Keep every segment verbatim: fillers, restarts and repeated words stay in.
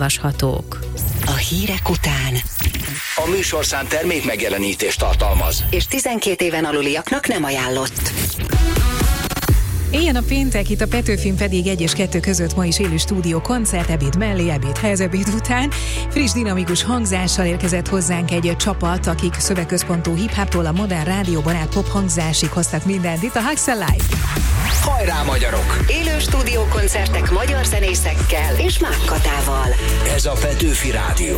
olvashatók. A hírek után. A műsorszám termék megjelenítést tartalmaz. És tizenkét éven aluliaknak nem ajánlott. Ilyen a péntek, itt a Petőfin pedig egy és kettő között ma is élő stúdió koncert, ebéd mellé, ebédhez, ebéd után. Friss, dinamikus hangzással érkezett hozzánk egy csapat, akik szövegközpontú hip-hoptól a modern rádióban át pop hangzásig hoztak mindent. Itt a Huxel Live. Hajrá, magyarok! Élő stúdió koncertek magyar zenészekkel és Mák Katával. Ez a Petőfi Rádió.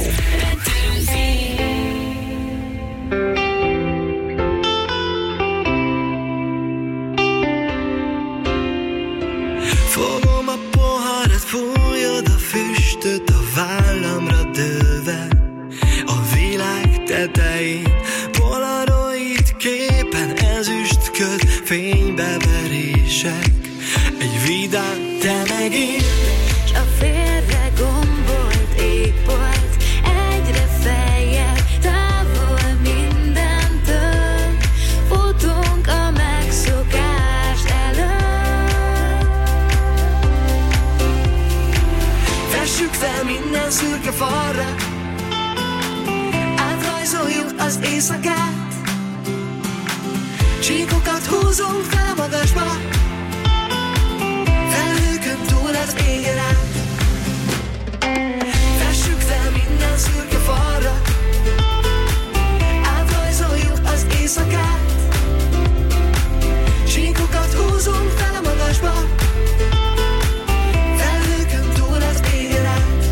Fogom a poharat, fújod a füstöt a vállamra dőlve. A világ tetején polaroid képen ezüst köd, fénybe verések. Egy vidám te megint, s a félre gombolt égbolt egyre feljebb, távol mindentől. Futunk a megszokás előtt. vessük fel minden szürke falra, átrajzoljuk az éjszakát. Csíkokat húzunk fel a magasba, felhőkön túl az égen át. Vessük fel minden szürke falra, átrajzoljuk az éjszakát. Csíkokat húzunk fel a magasba, felhőkön túl az égen át.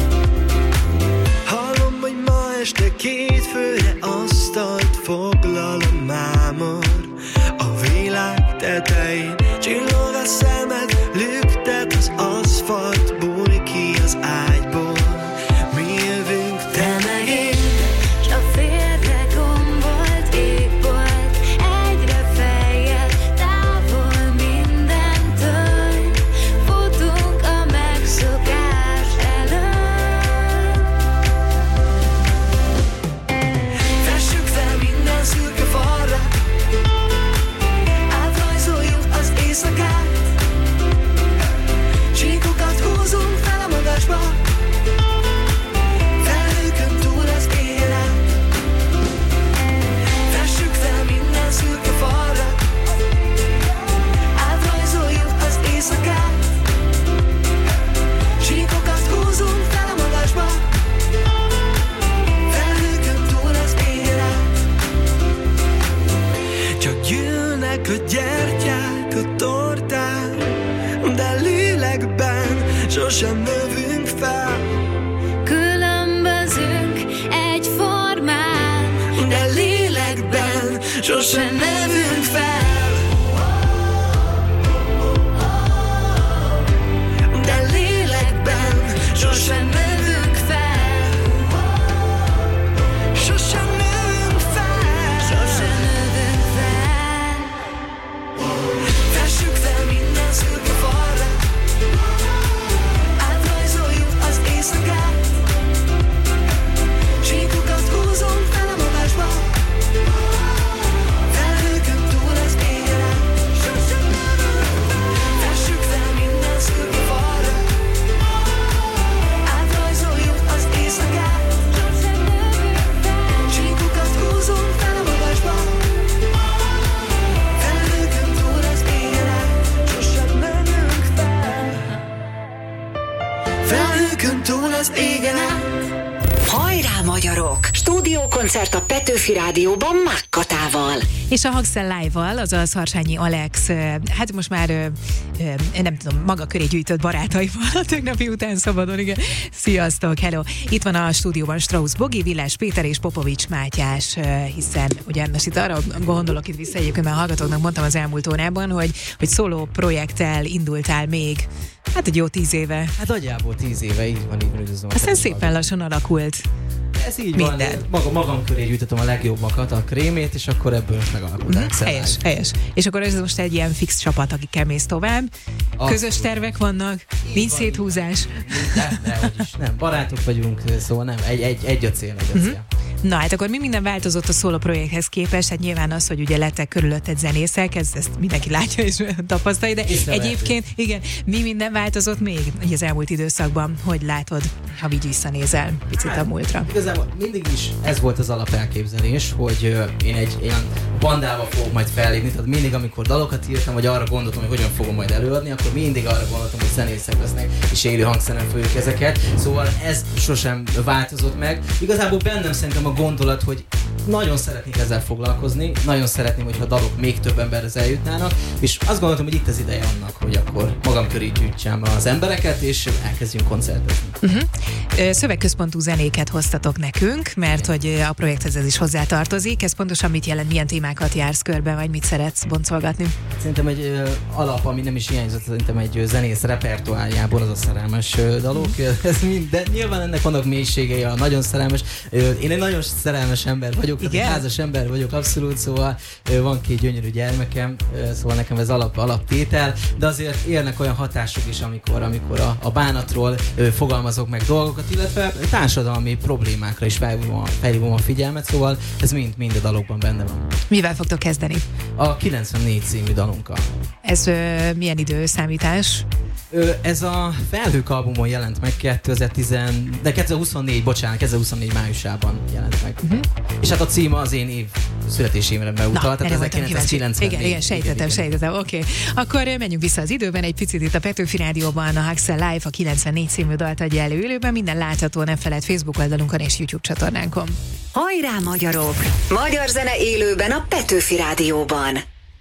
Hallom, hogy ma este két főre asztalt foglal a mámor. A világ tetején csillog a szemed, lüktet az aszfalt, bújj ki az ágyból. Mi jövünk, te meg én, S a félre gombolt égbolt egyre feljebb, távol mindentől. Futunk a megszokás előtt. vessük fel minden szürke falra, átrajzoljuk az éjszakát. Csíkokat húzunk fel a magasba, felhőkön túl az égen át. Vessük fel minden szürke falra, átrajzoljuk az éjszakát. Csíkokat húzunk fel a magasba, felhőkön túl az égen át. Csak gyűlnek a gyertyák, a torták, de lélekben sosem növünk fel. Különbözünk egyformán, De lélekben sosem növünk fel. De lélekben sosem növünk fel. Sosem növünk fel. sosem növünk fel. Vessük fel minden szürke falra, átrajzoljuk az éjszakát. Csíkokat húzunk fel a magasba, felhőkön túl az égen át. Vessük fel minden szürke falra, átrajzoljuk az éjszakát. Csíkokat húzunk fel a magasba, felhőkön túl az égen át. Sosem növünk fel. Felhőkön túl az égen át. Hajrá, magyarok! Stúdiókoncert a Petőfi Rádióban Mák Katával. És a Huxel Live-val, azaz Harsányi Alex, hát most már nem tudom, maga köré gyűjtött barátaival a tegnapi után szabadon, igen. Sziasztok, hello! Itt van a stúdióban Strauss Bogi, Villás Péter és Popovics Mátyás, hiszen ugye most itt arra gondolok itt vissza, egyébként már hallgatóknak mondtam az elmúlt órában, hogy, hogy szóló projekttel indultál még, hát egy jó tíz éve. Hát nagyjából tíz éve, így van, így van. Üdvözlöm. Aztán szépen lassan alakult. Ez így minden. van, magam, magam köré gyűjtöttem a legjobbakat, a krémét, és akkor ebből most megalakult a Huxel Helyes, Live. helyes. És akkor ez most egy ilyen fix csapat, akikkel mész tovább. Azt Közös tervek vannak, nincs széthúzás. Nem, nem, is, nem, barátok vagyunk, szóval nem, egy, egy, egy a cél, egy a cél. Na hát akkor mi minden változott a szóló projekthez képest? Hát nyilván az, hogy ugye lettek körülötted zenészek, ezt, ezt mindenki látja és tapasztalja, de egyébként igen, mi minden változott még az elmúlt időszakban? Hogy látod, ha így visszanézel picit a múltra? Igazából mindig is ez volt az alapelképzelés, hogy uh, én egy ilyen bandával fogok majd fellépni, tehát mindig amikor dalokat írtam, vagy arra gondoltam, hogy hogyan fogom majd előadni, akkor mindig arra gondoltam, hogy zenészek lesznek, és élő hangszeren fogjuk ezeket. Szóval ez sosem változott meg. Igazából bennem szerintem a gondolat, hogy nagyon szeretnék ezzel foglalkozni, nagyon szeretném, hogyha a dalok még több emberhez eljutnának, és azt gondoltam, hogy itt az ideje annak, hogy akkor magam köré gyűjtsem az embereket, és elkezdjünk koncertezni. Uh-huh. Szövegközpontú zenéket hoztatok nekünk, mert hogy a projekthez ez is hozzátartozik. Ez pontosan mit jelent, milyen témákat jársz körbe, vagy mit szeretsz boncolgatni? Szerintem egy uh, alap, ami nem is hiányzott, szerintem egy zenész repertoárjából az a szerelmes uh, dalok. Ez mind, de nyilván ennek vannak mélységei, a nagyon szerelmes. Uh, én egy nagyon szerelmes ember vagyok, egy házas ember vagyok, abszolút, szóval uh, van két gyönyörű gyermekem, uh, szóval nekem ez alap, alaptétel, de azért érnek olyan hatások is, amikor, amikor a, a bánatról uh, fogalmazok meg dolgokat, illetve társadalmi problémákra is felhívom a, felhívom a figyelmet, szóval ez mind, mind a dalokban benne van. Mivel fogtok kezdeni? A kilencvennégy című dalunkkal. Ez ö, milyen időszámítás? Ö, ez a Felhők albumon jelent meg kétezer-tíz, de kétezer-huszonnégy, bocsánat, kétezer-huszonnégy májusában jelent meg. Uh-huh. És hát a címe az én év születésémre utal, tehát ezerkilencszázkilencvennégy. Igen, igen, sejtetem, sejtetem, oké. Okay. Akkor menjünk vissza az időben, egy picit itt a Petőfi Rádióban, a Haxel Live a kilencvennégy című dalt adja elő élőben, minden látható, nem feled Facebook oldalunkon és YouTube csatornánkon. Hajrá magyarok! Magyar zene élőben a Petőfi Rádióban.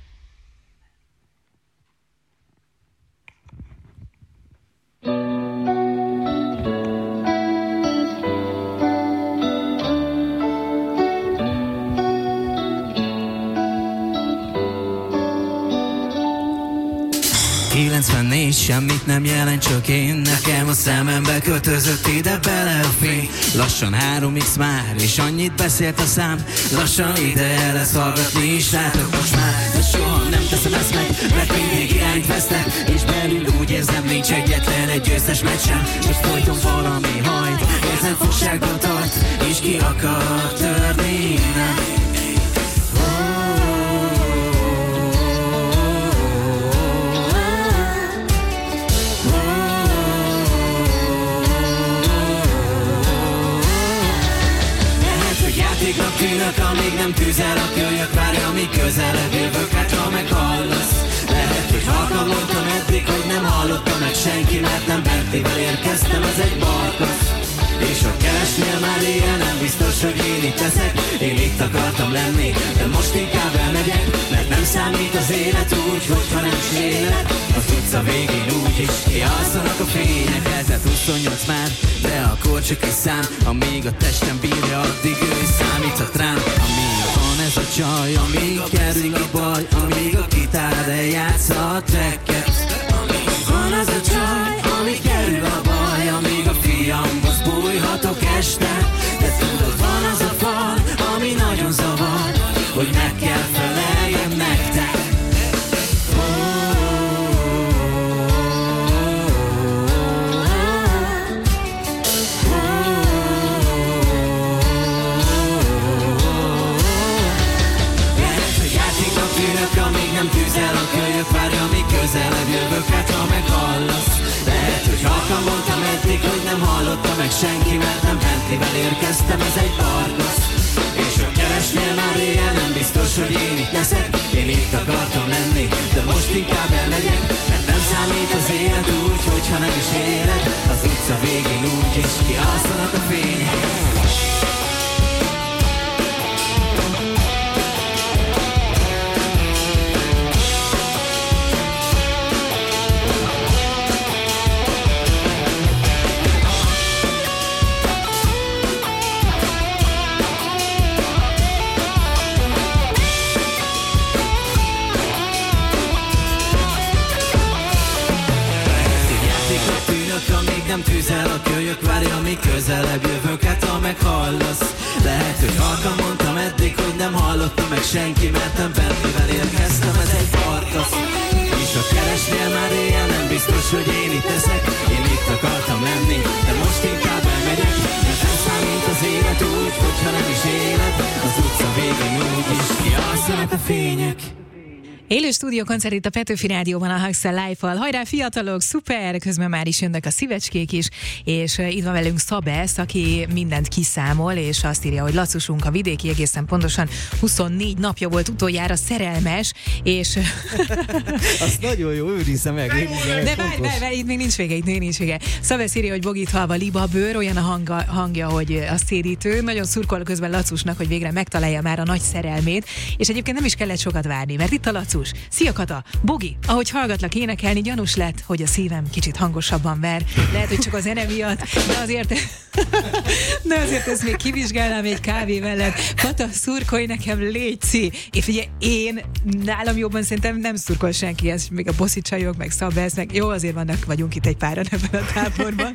kilencvennégy semmit nem jelent, csak én. Nekem a szemembe kötözött ide bele a fény. Lassan három x már, és annyit beszélt a szám. Lassan ideje lesz hallgatni is rátok most már. De soha nem teszem ezt meg, mert mindig irányt vesztek. És belül úgy érzem, nincs egyetlen egy győztes meccsem. És folyton valami hajt, érzem fogságban tart, és ki akar törni, nem. Játéknak tűnök, amíg nem tűzel a kölyök. Várja, amíg közelebb jövök, hát ha meghallasz. Lehet, hogy halkan voltam eddig, hogy nem hallotta meg senki, mert nem Bertivel érkeztem, az egy balkasz. És ha keresnél már ilyen, nem biztos, hogy én itt leszek. Én itt akartam lenni, de most inkább elmegyek, mert nem számít az élet úgy, hogyha nem is élet. Az utca végén úgy is kialszanak a fények. Eltelt huszonnyolc már, de akkor csak egy szám. Amíg a testem bírja, addig ő számíthat rám. Amíg van ez a csaj, amíg kerül a baj, amíg a gitár eljátsza a tracket. Amíg van az a csaj, amíg kerül a baj, amíg a fiamhoz bújhatok este. De tudod, van az a fal, ami nagyon zavar, hogy meg kell feleljem nektek. Amíg nem tűzel a kölyök, várja, amíg közelebb jövök, hát ha meghallasz. Lehet, hogy halkan voltam eddig, hogy nem hallotta meg senki, mert nem Bentlivel érkeztem, ez egy parkasz. És ha keresnél már éjjel, nem biztos, hogy én itt leszek. Én itt akartam lenni, de most inkább elmegyek, mert nem számít az élet úgy, hogyha nem is élet. Az utca végén úgy is kialszanak a fények. Nem tűzel a kölyök, várja, amíg közelebb jövök, hát ha meghallasz. Lehet, hogy halkan mondtam eddig, hogy nem hallotta meg senki, mert nem Bentlivel érkeztem, ez egy parkasz. És ha keresnél már éjjel, nem biztos, hogy én itt leszek. Én itt akartam lenni, de most inkább elmegyek, mert nem számít az élet úgy, hogyha nem is végén úgyis kialszanak a fények. Élő stúdiókoncert itt a Petőfi Rádióban, a Huxel Live-val. Hajrá fiatalok, szuper! Közben már is jönnek a szívecskék is, és itt van velünk Szabesz, aki mindent kiszámol, és azt írja, hogy Lacusunk a vidéki egészen pontosan huszonnégy napja volt utoljára szerelmes, és... Azt nagyon jó, őrizze meg. Őrizze meg de várj, várj, várj, itt még nincs vége, itt még nincs vége. Szabesz írja, hogy bogit halva libabőr, olyan a hangja, hangja, hogy a szédítő. Nagyon szurkol közben Lacusnak, hogy végre megtalálja már a nagy szerelmét, és egyébként nem is kellett sokat várni, mert itt a Lacus. Szia Kata! Bogi, ahogy hallgatlak énekelni, gyanús lett, hogy a szívem kicsit hangosabban ver. Lehet, hogy csak a zene miatt, de azért, de azért ezt még kivizsgálnám egy kávé mellett. Kata, szurkolj nekem, létszi! És ugye én, nálam jobban szerintem nem szurkol senki, ez még a bosszi csajok, meg Szabesz, meg jó, azért vannak, vagyunk itt egy páran ebben a táborban.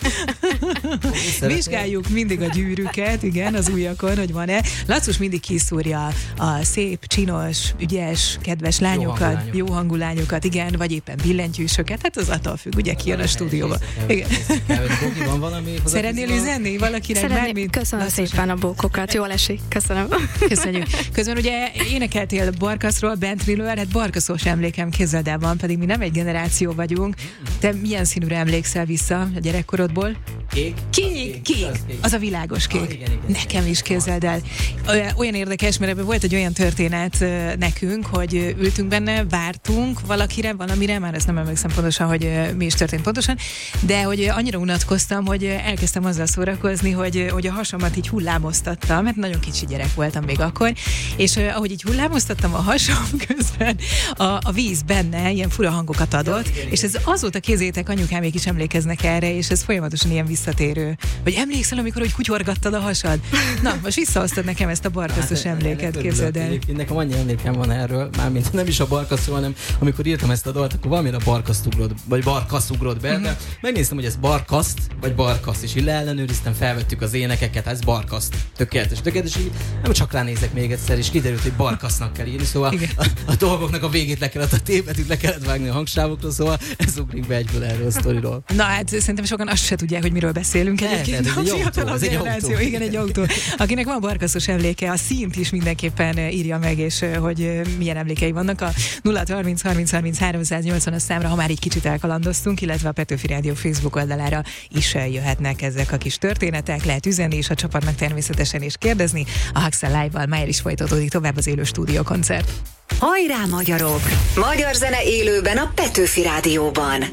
Vizsgáljuk mindig a gyűrűket, igen, az ujjakon, hogy van-e. Lacus mindig kiszúrja a szép, csinos, ügyes, kedves lányok, jó hangú, jó hangú lányokat, igen, vagy éppen billentyűsöket, hát az attól függ, ugye ki jön a stúdióba. Igen. Van valami? Szeretnél üzenni valakinek? Szeretném, köszönöm szépen a bókokat, jól esik, köszönöm. Köszönjük. Közben ugye énekeltél Barkaszról, Bentleyről, hát barkaszós emlékem kézzel van, pedig mi nem egy generáció vagyunk. Te milyen színűre emlékszel vissza a gyerekkorodból? Kék? Kék, kék. Az a világos kék. Ah, igen, igen. Nekem is képzeld el. Olyan érdekes, mert ebben volt egy olyan történet nekünk, hogy ültünk benne, vártunk valakire, valamire, már ezt nem emlékszem pontosan, hogy mi is történt pontosan, de hogy annyira unatkoztam, hogy elkezdtem azzal szórakozni, hogy, hogy a hasamat így hullámoztattam, mert nagyon kicsi gyerek voltam még akkor, és ahogy így hullámoztattam a hasam közben, a, a víz benne ilyen fura hangokat adott, ja, és ez azóta kézzétek, anyukámék is emlékeznek erre, és ez folyamatosan ilyen visszatérő. Vagy emlékszel, amikor hogy kutyorgattad a hasad? Na, most visszahoztad nekem ezt a barkaszos hát, emléket, képzeld el. Nekem annyi emlékem van erről, mármint nem is a barkaszról, hanem amikor írtam ezt a dalt, akkor valamire barkaszt ugrott, vagy barkasz ugrott be, de megnéztem, hogy ez barkaszt, vagy barkasz, és így leellenőriztem, felvettük az énekeket, ez barkaszt. Tökéletes, tökéletes, így nem csak ránézek még egyszer, és kiderült, hogy barkasznak kell írni, szóval a, a dolgoknak a végét le kellett, a tépetűt le kellett vágni a hangsávokról, szóval ez ugrik be egyből erről a sztoriról. Na hát szerintem sokan azt se tudják, hogy miről beszélünk ne, egyébként. Ez egy autó, ez egy autó. Igen, egy autó. Akinek van barkaszos emléke, a színt is mindenképpen írja meg, és hogy milyen emlékei vannak. A nulla harminc harminc harminc háromszáznyolcvan számra, ha már így kicsit elkalandoztunk, illetve a Petőfi Rádió Facebook oldalára is jöhetnek ezek a kis történetek, lehet üzenni és a csapatnak természetesen is kérdezni. A Huxel Live-val már is folytatódik tovább az élő stúdiókoncert. Hajrá magyarok! Magyar zene élőben a Petőfi Rádióban.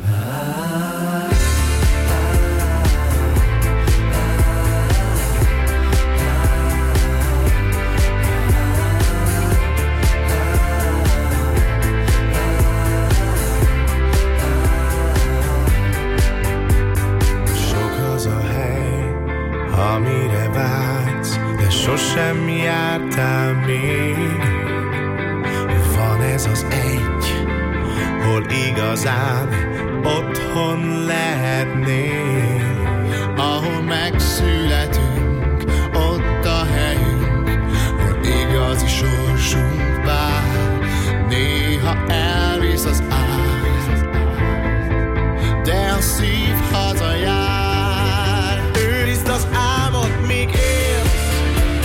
Amire vágysz, de sosem jártál még. Van ez az egy, hol igazán otthon lehetnél, ahol megszületünk, ott a helyünk, hol igazi sorsunk vár. Néha elvisz az ágy, de a szív hazajár. Az álmod még élsz,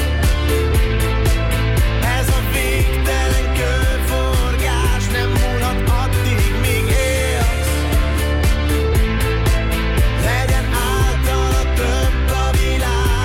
ez a végtelen körforgás nem múlhat addig, míg élsz. Legyen általa több a világ.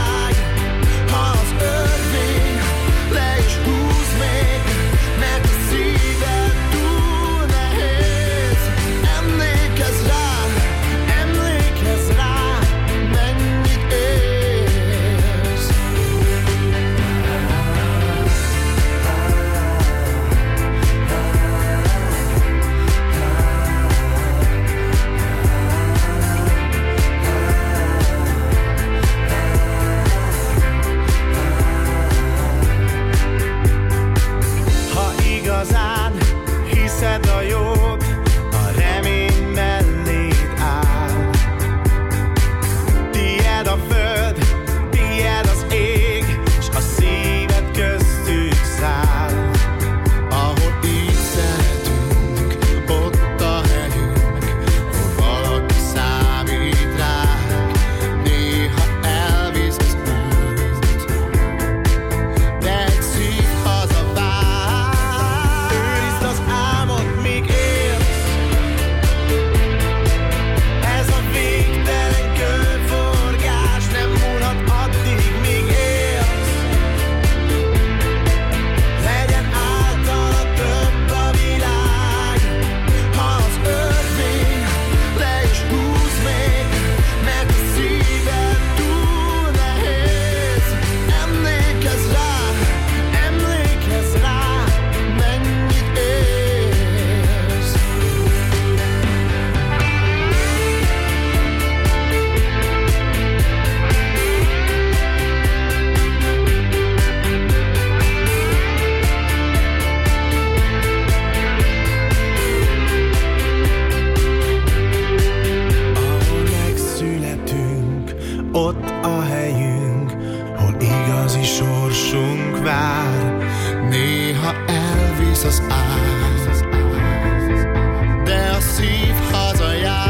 helyünk, hol igazi sorsunk vár. Néha elvisz az áz, de a szív hazajár.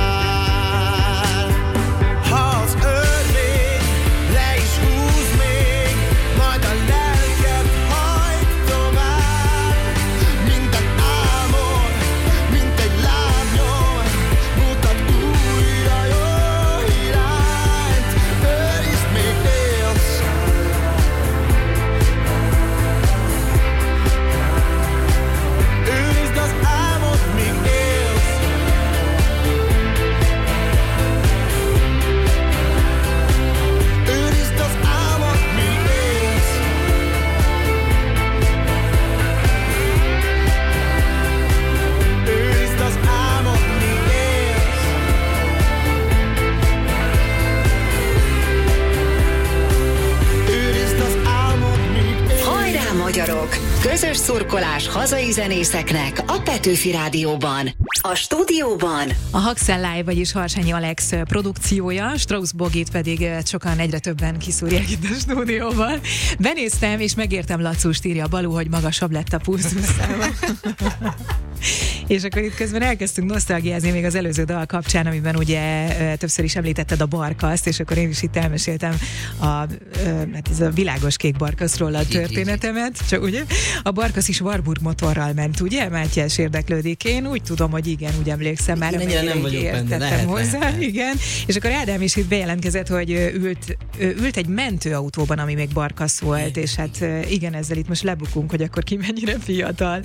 Ha az örvény le is húz még, majd a lelked hajt tovább. Minden álmod, mint egy lábnyom, mutat újra jó irányt. Őrizd, még élsz. Őrizd az álmod, míg élsz. Őrizd az álmod, míg élsz. Őrizd az álmod, míg élsz. Őrizd az álmod, míg élsz. Hajrá, magyarok! Közös szurkolás hazai zenészeknek a Petőfi Rádióban. A stúdióban A Haxel Live, vagyis Harsányi Alex produkciója, Strauss Bogit pedig sokan egyre többen kiszúrják itt a stúdióban. Benéztem, és megértem Lacust, írja Balú, hogy magasabb lett a pulzuszáma. És akkor itt közben elkezdtünk nosztalgiázni még az előző dal kapcsán, amiben ugye többször is említetted a barkaszt, és akkor én is itt elmeséltem a, hát ez a világos kék barkaszról a történetemet, csak ugye a barkasz is Warburg motorral ment, ugye? Mátyás érdeklődik. Én úgy tudom, hogy igen, úgy emlékszem már, én nem vagyok benne, lehet, hozzá, lehet. igen. És akkor Ádám is itt bejelentkezett, hogy ült, ült egy mentőautóban, ami még barkasz volt, és hát igen, ezzel itt most lebukunk, hogy akkor ki mennyire fiatal.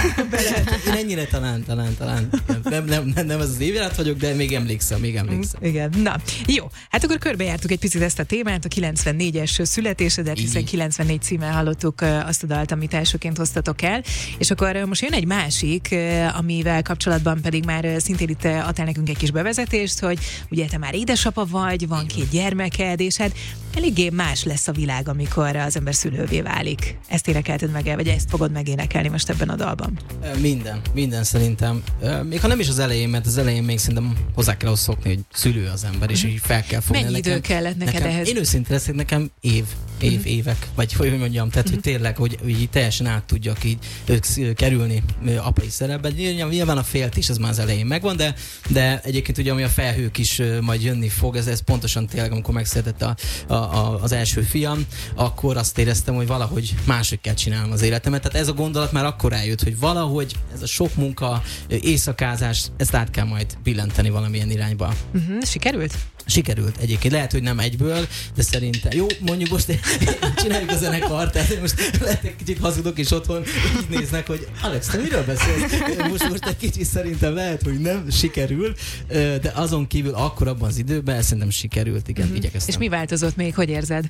Én ennyire talán, talán, talán. Nem, nem, nem, nem ez az évjárat vagyok, de még emlékszem, még emlékszem. Igen, na, jó. Hát akkor körbejártuk egy picit ezt a témát, a kilencvennégyes születésedet, hiszen kilencvennégy címmel hallottuk azt a dalt, amit elsőként hoztatok el, és akkor most jön egy másik, amivel kapcsolatban pedig már szintén itt adtál nekünk egy kis bevezetést, hogy ugye te már édesapa vagy, van két gyermeked, és hát eléggé más lesz a világ, amikor az ember szülővé válik. Ezt énekelted meg el, vagy ezt fogod megénekelni most ebben a dalban? Minden, minden szerintem. Még ha nem is az elején, mert az elején még szerintem hozzá kell ahhoz szokni, hogy szülő az ember, és így fel kell fogni. Mennyi nekem, idő kellett neked nekem, ehhez? Én őszintén leszek, nekem év, év, mm. évek, vagy hogy mondjam, tehát, hogy tényleg, hogy, hogy így teljesen át tudjak így kerülni apai szerepbe. Nyilván a féltés az már az elején megvan, de, de egyébként ugye, ami a felhők is majd jönni fog, ez, ez pontosan tényleg, amikor megszületett a, a, a, az első fiam, akkor azt éreztem, hogy valahogy máshogy kell csinálnom az életemet. Tehát ez a gondolat már akkor eljött, hogy valahogy ez a sok munka, éjszakázás, ezt át kell majd billenteni valamilyen irányba. Uh-huh. Sikerült? Sikerült egyébként. Lehet, hogy nem egyből, de szerintem jó, mondjuk most csináljuk a zenekart, tehát most lehet egy kicsit hazudok, és otthon így néznek, hogy Alex, te miről beszélsz? Most, most egy kicsit szerintem lehet, hogy nem sikerül, de azon kívül akkor abban az időben szerintem sikerült, igen, uh-huh. igyekeztem. És mi változott még, hogy érzed?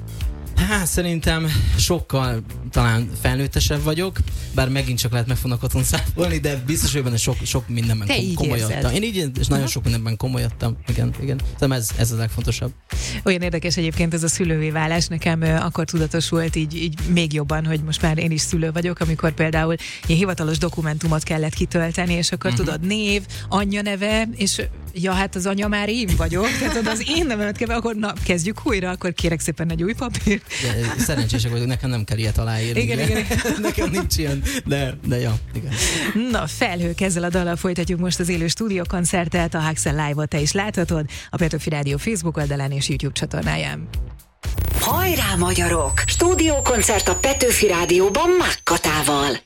Hát szerintem sokkal talán felnőttesebb vagyok, bár megint csak lehet meg fognak otthon száfolni, de biztos, hogy benne sok, sok mindenben kom- komolyodtam. Én így, és nagyon uh-huh. sok mindenben komolyodtam. Igen, igen. Szerintem ez, ez a legfontosabb. Olyan érdekes egyébként ez a szülővé válás. Nekem uh, akkor tudatosult így, így még jobban, hogy most már én is szülő vagyok, amikor például ilyen hivatalos dokumentumot kellett kitölteni, és akkor uh-huh. tudod, név, anyja neve, és ja, hát az anya már én vagyok, tehát az én nevemet kell, akkor na, kezdjük újra, akkor kérek szépen egy új papír. De szerencsések vagyok, nekem nem kell ilyet aláírni. Igen, igen, igen. Nekem nincs ilyen, de, de ja, igen. Na, felhők, ezzel a dallal folytatjuk most az élő stúdiókoncertet, a Haxel Live-ot te is láthatod, a Petőfi Rádió Facebook oldalán és YouTube csatornáján. Hajrá, magyarok! Stúdiókoncert a Petőfi Rádióban Mákkatával.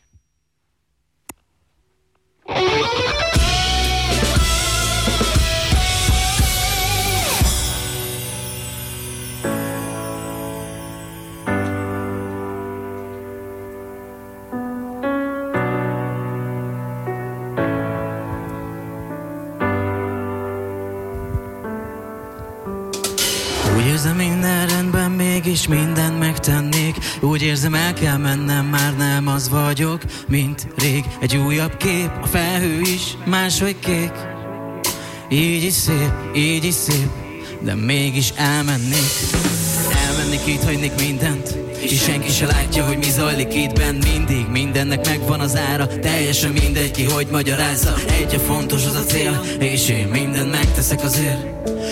Úgy érzem, minden rendben, mégis mindent megtennék. Úgy érzem, el kell mennem, már nem az vagyok, mint rég. Egy újabb kép, a felhő is máshogy kék. Így is szép, így is szép, de mégis elmennék. Elmennék, itt hagynék mindent, és senki se látja, hogy mi zajlik itt bent. Mindig mindennek megvan az ára, teljesen mindegy ki, hogy magyarázza. Egy a fontos, az a cél, és én mindent megteszek azért,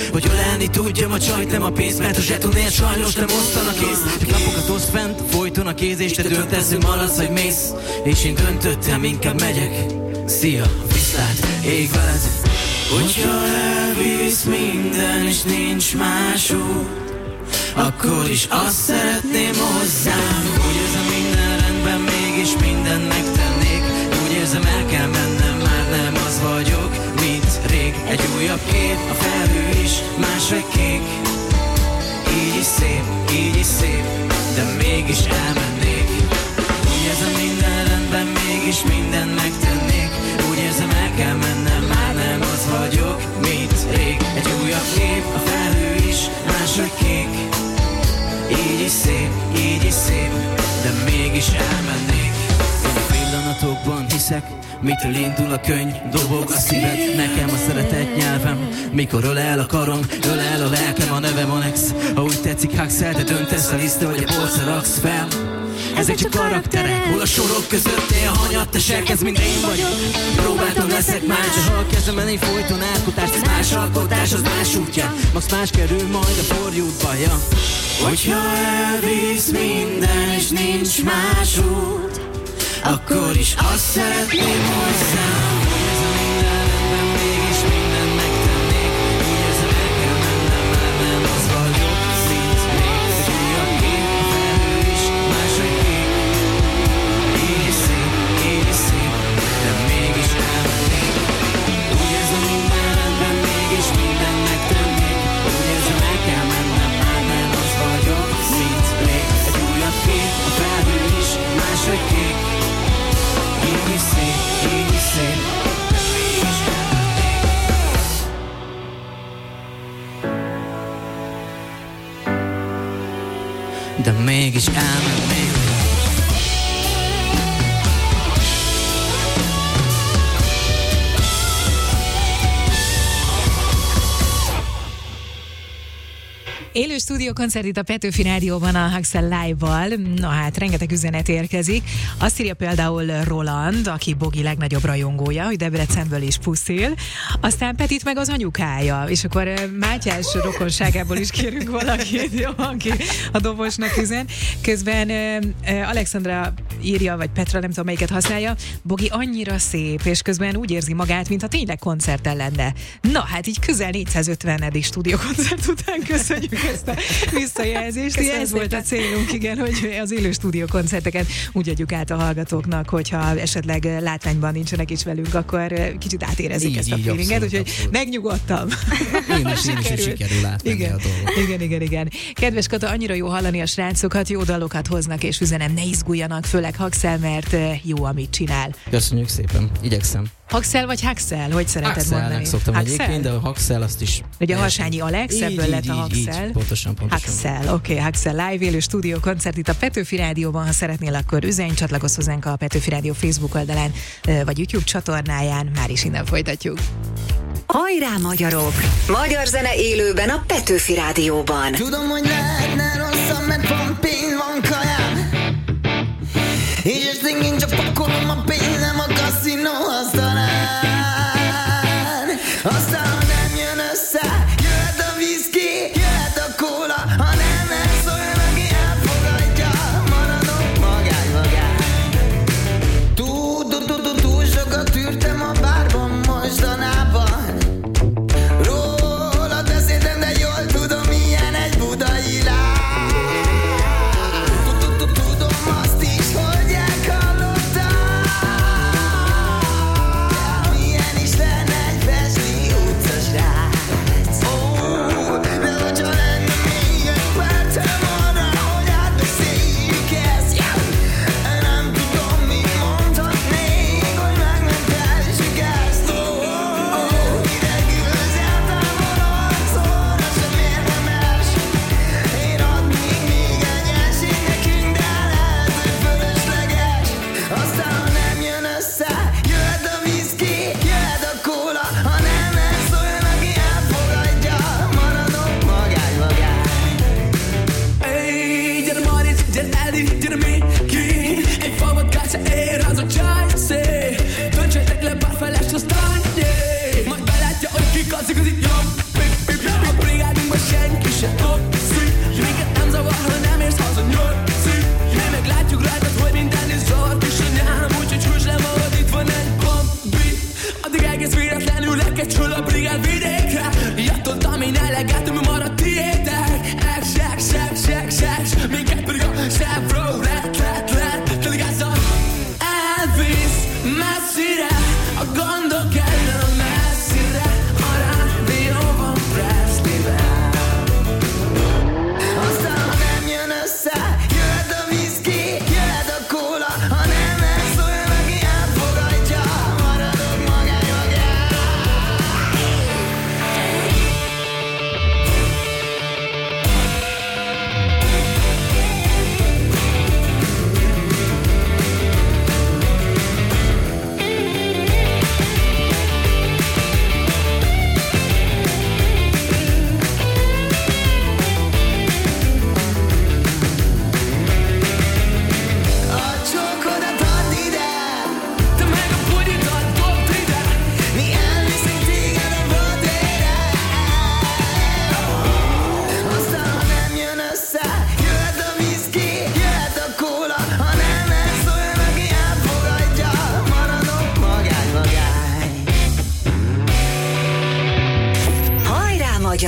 hogy ölelni tudjam a csajt, nem a pénzt, mert a zsetonért sajnos nem osztanak ész. Lapokat osz fent, folyton a kéz, és te döntesz, hogy maradsz, vagy mész. És én döntöttem, inkább megyek. Szia, viszlát, ég veled. Hogyha elvisz minden, és nincs más út, akkor is azt szeretném hozzám. Úgy érzem, minden rendben, mégis mindent megtennék. Úgy érzem, el kell mennem, már nem az vagyok, mint rég. Egy újabb kép, a felhő is máshogy kék. Így is szép, így is szép, de mégis elmennék. Úgy érzem, minden rendben, mégis mindent megtennék. Úgy érzem, el kell mennem, már nem az vagyok, mint rég. Egy újabb kép, a felhő is máshogy kék. Így is szép, így is szép, de mégis elmennék. Én a pillanatokban hiszek, mitől indul a könyv, dobog a szíved. Nekem a szeretett nyelvem, mikor ölel a karom, ölel a lelkem, a nevem Alex. Ha úgy tetszik, Huxell, te döntesz a lisztre, vagy a polcra raksz fel. Ezek csak karakterek, hol a sorok között él a hanyat, te serkez, mint én vagyok. Próbáltam, leszek más, ha a kezemen én folyton alkotás, ez más alkotás, az más útja. Max más kerül majd a forjútba, ja. Hogyha elvisz minden, és nincs más út, akkor is azt szeretném hozzám. Úgy érzem, minden rendben, mégis mindent megtennék. Úgy érzem, el kell mennem, már nem az vagyok, szint még. Egy újabb kép, a felhő is máshogy kék. Így is szép, így is szép, de mégis elmennék. Úgy érzem, minden rendben, mégis mindent megtennék. Úgy érzem, el kell mennem, már nem az vagyok, szint még. Egy újabb kép, a felhő is máshogy kék. Így is szép, így is szép, de mégis elmennék. De mégis elmennék. Élő stúdiókoncert itt a Petőfi Rádióban a Huxell Live-val. Na hát, rengeteg üzenet érkezik. Azt írja például Roland, aki Bogi legnagyobb rajongója, hogy Debrecenből is puszil. Aztán Petit meg az anyukája. És akkor Mátyás rokonságából is kérünk valakit, jó, aki a dobosnak üzen. Közben uh, Alexandra írja, vagy Petra, nem tudom melyiket használja, Bogi annyira szép, és közben úgy érzi magát, mintha tényleg koncerten lenne. Na hát így közel négyszázötvenedik stúdiókoncert után köszönjük ezt a visszajelzést. Ez volt a célunk, igen, hogy az élő stúdiókoncerteket úgy adjuk át a hallgatóknak, hogyha esetleg látványban nincsenek is velünk, akkor kicsit átérezik így, ezt a feelinget, úgyhogy abszolút megnyugodtam. Én is, én is, hogy sikerül átmenni igen, a dolgot. Igen, igen, igen. Kedves Kata, annyira jó hallani a srácokat, jó dalokat hoznak, és üzenem, ne izguljanak, főleg Huxell, mert jó, amit csinál. Köszönjük szépen, igyekszem. Huxell vagy Huxell? Hogy szereted Huxellnek mondani? szoktam Huxell? egyébként, de a Huxell azt is... Ugye a Harsányi Alex, így, ebből így, lett a így, Huxell. így, pontosan, pontosan. Huxell, oké, okay, Huxell Live, élő stúdió koncert itt a Petőfi Rádióban. Ha szeretnél, akkor üzenj, csatlakozz hozzánk a Petőfi Rádió Facebook oldalán, vagy YouTube csatornáján. Már is innen folytatjuk. Hajrá, magyarok! Magyar zene élőben a Petőfi Rádióban. Tudom, hogy lehetne rosszabb, mert van pénz, van kajám. És esténként csak pakolom a pénz, nem a kaszinó asztalán. Aztán, ha nem jön össze, jöhet a viszki, jöhet a kóla. Ha nem elszóljon, aki elfogadja, maradok magány, magány. Túl, túl, túl, túl, túl sokat tűrtem a bárban mostanában. Rólad beszéltem, de jól tudom, milyen egy budai lány.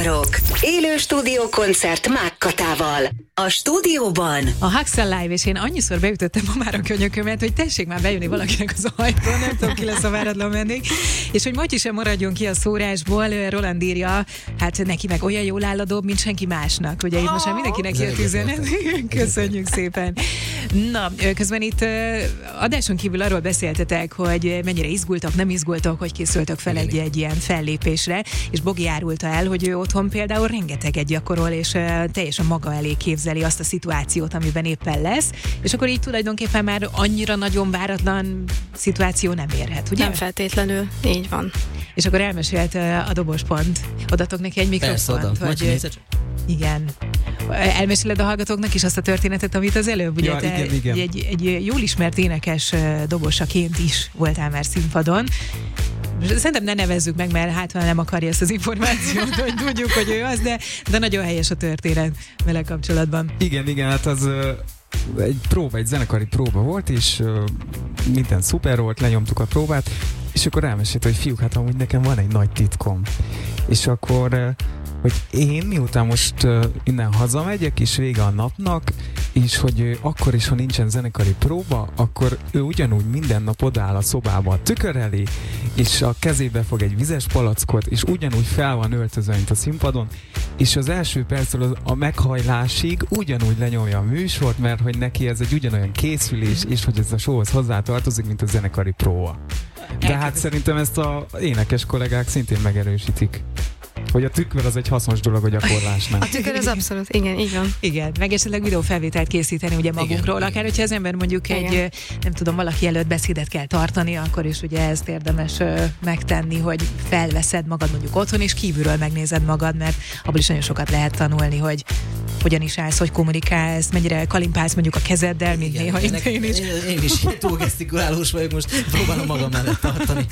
magyarok. Élő stúdiókoncert Mákkatával. A stúdióban A Huxell Live, és én annyiszor beütöttem ma már a könyökömet, hogy tessék már bejönni valakinek az ajtón, nem tudom, ki lesz a váratlan vendég. És hogy Matyi sem maradjon ki a szórásból, Roland írja, hát neki meg olyan jól álladóbb, mint senki másnak. Ugye itt most már mindenkinek jött üzenet. Köszönjük szépen. Na, közben itt adáson kívül arról beszéltetek, hogy mennyire izgultak, nem izgultak, hogy készültök fel egy, egy ilyen fellépésre, és Bogi árulta el, hogy ő otthon például rengeteget gyakorol, és teljesen maga elé képzeli azt a szituációt, amiben éppen lesz, és akkor így tulajdonképpen már annyira nagyon váratlan szituáció nem érhet, ugye? Nem feltétlenül, így van. És akkor elmesélt a Dobospont. Odatok neki egy mikrofont. Vagy... Igen. Elmeséled a hallgatóknak is azt a történetet, amit az előbb, ugye ja, te igen, igen. Egy, egy jól ismert énekes dobosaként is voltál már színpadon. Szerintem ne nevezzük meg, mert hát nem akarja ezt az információt, hogy tudjuk, hogy ő az, de, de nagyon helyes a történet vele kapcsolatban. Igen, igen, hát az uh, egy próba, egy zenekari próba volt, és uh, minden szuper volt, lenyomtuk a próbát, és akkor elmesélt, hogy fiúk, hát amúgy nekem van egy nagy titkom. És akkor uh, hogy én miután most uh, innen hazamegyek, és vége a napnak, és hogy uh, akkor is, ha nincsen zenekari próba, akkor ő ugyanúgy minden nap odáll a szobába a tükör elé, és a kezébe fog egy vizes palackot, és ugyanúgy fel van öltözve, mint a színpadon, és az első perctől a meghajlásig ugyanúgy lenyomja a műsort, mert hogy neki ez egy ugyanolyan készülés, és hogy ez a showhoz hozzátartozik, mint a zenekari próba. De hát szerintem ezt a énekes kollégák szintén megerősítik, hogy a tükör az egy hasznos dolog a gyakorlásnál. A tükör az abszolút, igen, így van. Igen, meg esetleg videófelvételt készíteni ugye magunkról, igen, akár hogyha az ember mondjuk igen. egy, nem tudom, valaki előtt beszédet kell tartani, akkor is ugye ezt érdemes uh, megtenni, hogy felveszed magad mondjuk otthon, és kívülről megnézed magad, mert abból is nagyon sokat lehet tanulni, hogy hogyan is állsz, hogy kommunikálsz, mennyire kalimpálsz mondjuk a kezeddel, mint néha én, én is. Én, én is túl gesztikulálós vagyok, most próbálom magam mellett tartani.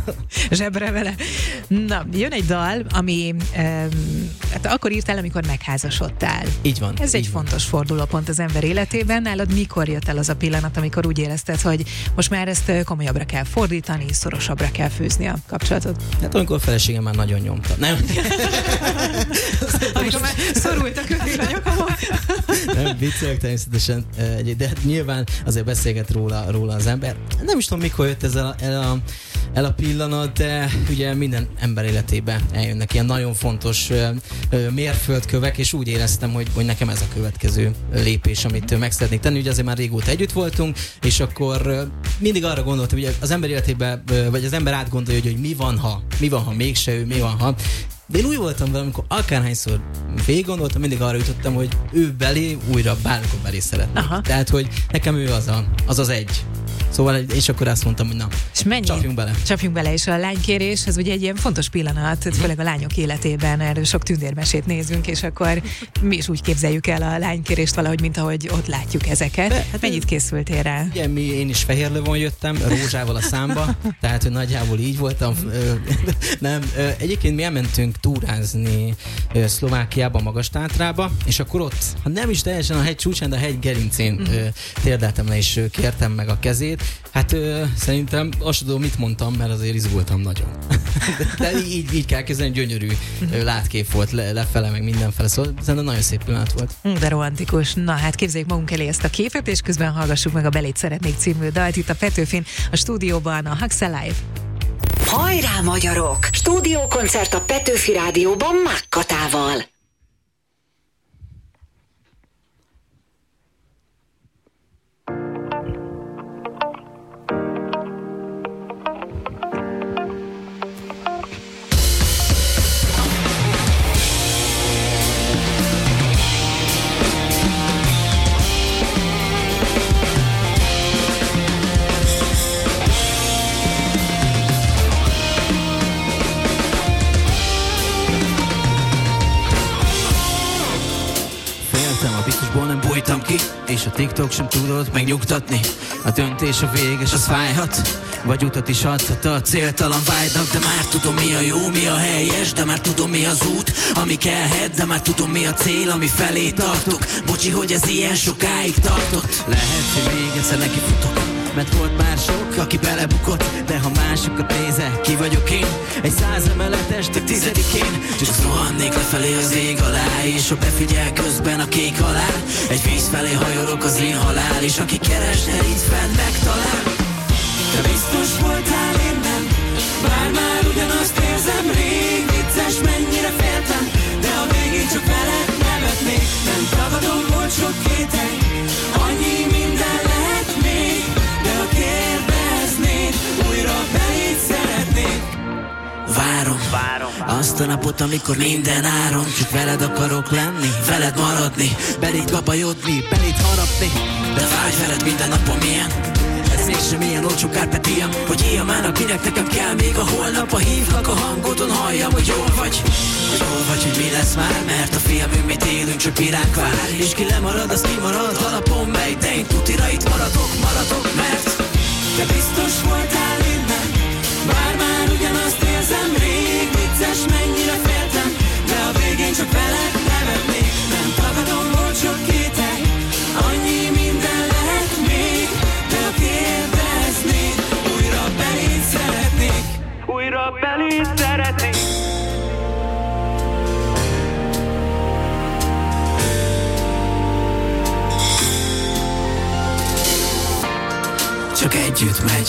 Zsebre vele. Na, jön egy dal, ami um, hát akkor írtál, amikor megházasodtál. Így van. Ez így egy van. fontos fordulópont az ember életében. Nálad mikor jött el az a pillanat, amikor úgy érezted, hogy most már ezt komolyabbra kell fordítani, szorosabbra kell fűzni a kapcsolatot? Hát amikor a feleségem már nagyon nyomta. Nem? Amikor már szorult a kötél a nyakamon. Nem, viccelek természetesen, de nyilván azért beszélget róla, róla az ember. Nem is tudom, mikor jött ez el, el, a, el a pillanat, de ugye minden ember életében eljönnek ilyen nagyon fontos mérföldkövek, és úgy éreztem, hogy, hogy nekem ez a következő lépés, amit meg szeretnék tenni. Ugye azért már régóta együtt voltunk, és akkor mindig arra gondoltam, hogy az ember életében, vagy az ember átgondolja, hogy, hogy mi van, ha, mi van, ha mégse ő, mi van, ha. De én úgy voltam vele, amikor akárhányszor végig gondoltam, mindig arra jutottam, hogy ő belé újra bármikor belé szeretnék. Aha. Tehát, hogy nekem ő az, a, az az egy. Szóval, és akkor azt mondtam, hogy na, és mennyi? csapjunk bele. Csapjunk bele, és a lánykérés, ez ugye egy ilyen fontos pillanat, főleg a lányok életében, erről sok tündérmesét nézünk, és akkor mi is úgy képzeljük el a lánykérést valahogy, mint ahogy ott látjuk ezeket. De, hát mennyit készültél rá? Ugye, mi, én is fehér lövön jöttem, rózsával a számba, tehát, hogy nagyjából így voltam. Nem, egyébként mi elmentünk túrázni Szlovákiába, Magastátrába, és akkor ott, ha nem is teljesen a hegy csúcsán, de a hegy gerincén mm. térdeltem le, és kértem meg a kezét. Hát ö, szerintem azt tudom, mit mondtam, mert azért izgultam nagyon. De, de így, így kell kezdeni, gyönyörű ö, látkép volt le, lefele, meg mindenfele, szóval szerintem nagyon szép pillanat volt. De romantikus. Na hát képzeljük magunk elé ezt a képet, és közben hallgassuk meg a Belét szeretnék című dalt itt a Petőfin, a stúdióban a Huxell Live. Hajrá magyarok! Stúdiókoncert a Petőfi Rádióban Mákkatával. Nem bújtam ki, és a TikTok sem tudott megnyugtatni. A döntés a véges, az fájhat, vagy utat is adhat a céltalan vágynak. De már tudom, mi a jó, mi a helyes, de már tudom, mi az út, ami kellhet, de már tudom, mi a cél, ami felé tartok. Bocsi, hogy ez ilyen sokáig tartott. Lehet, hogy még egyszer neki futok, mert volt már sok, aki belebukott. De ha másokat nézel, ki vagyok én? Egy száz emeletes, de tizedikén. Csak rohannék lefelé az ég alá, és ha befigyel közben a kék halál. Egy víz felé hajolok az én halál, és aki keres, de itt fenn megtalál. Te biztos voltál, én nem, bár már ugyanazt érzem. Rég vicces, mennyire féltem, de a végén csak veled nevetnék. Nem tagadom, volt sok kételj, annyi minden lehet még. De ha kérdeznéd, újra beléd szeretnék. Várom, várom azt a napot, amikor minden áron csak veled akarok lenni, veled maradni, beléd babajodni, beléd harapni. De fáj veled minden napom ilyen, ez mégsem ilyen olcsó Carpe Diem, hogy éjjelmának minek nekem kell még a holnap. Ha hívlak a hangodon, halljam, hogy jól vagy, hogy jól vagy, hogy mi lesz már. Mert a filmünk, mit élünk, csak miránk vár. És ki lemarad, az kimarad, alapon megy, de én tutira itt maradok, maradok. Mert te biztos voltál, én nem, bár már ugyanazt érzem. Rég vicces, mennyire féltem, de a végén csak veled nevetnék. Nem tagadom, volt sok kételj, annyi minden lehet még. De ha kérdeznéd, újra beléd szeretnék. Újra beléd szeretnék. Csak együtt megy,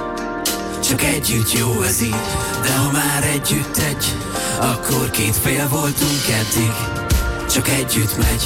csak együtt jó ez így. De ha már együtt egy, akkor két fél voltunk eddig. Csak együtt megy,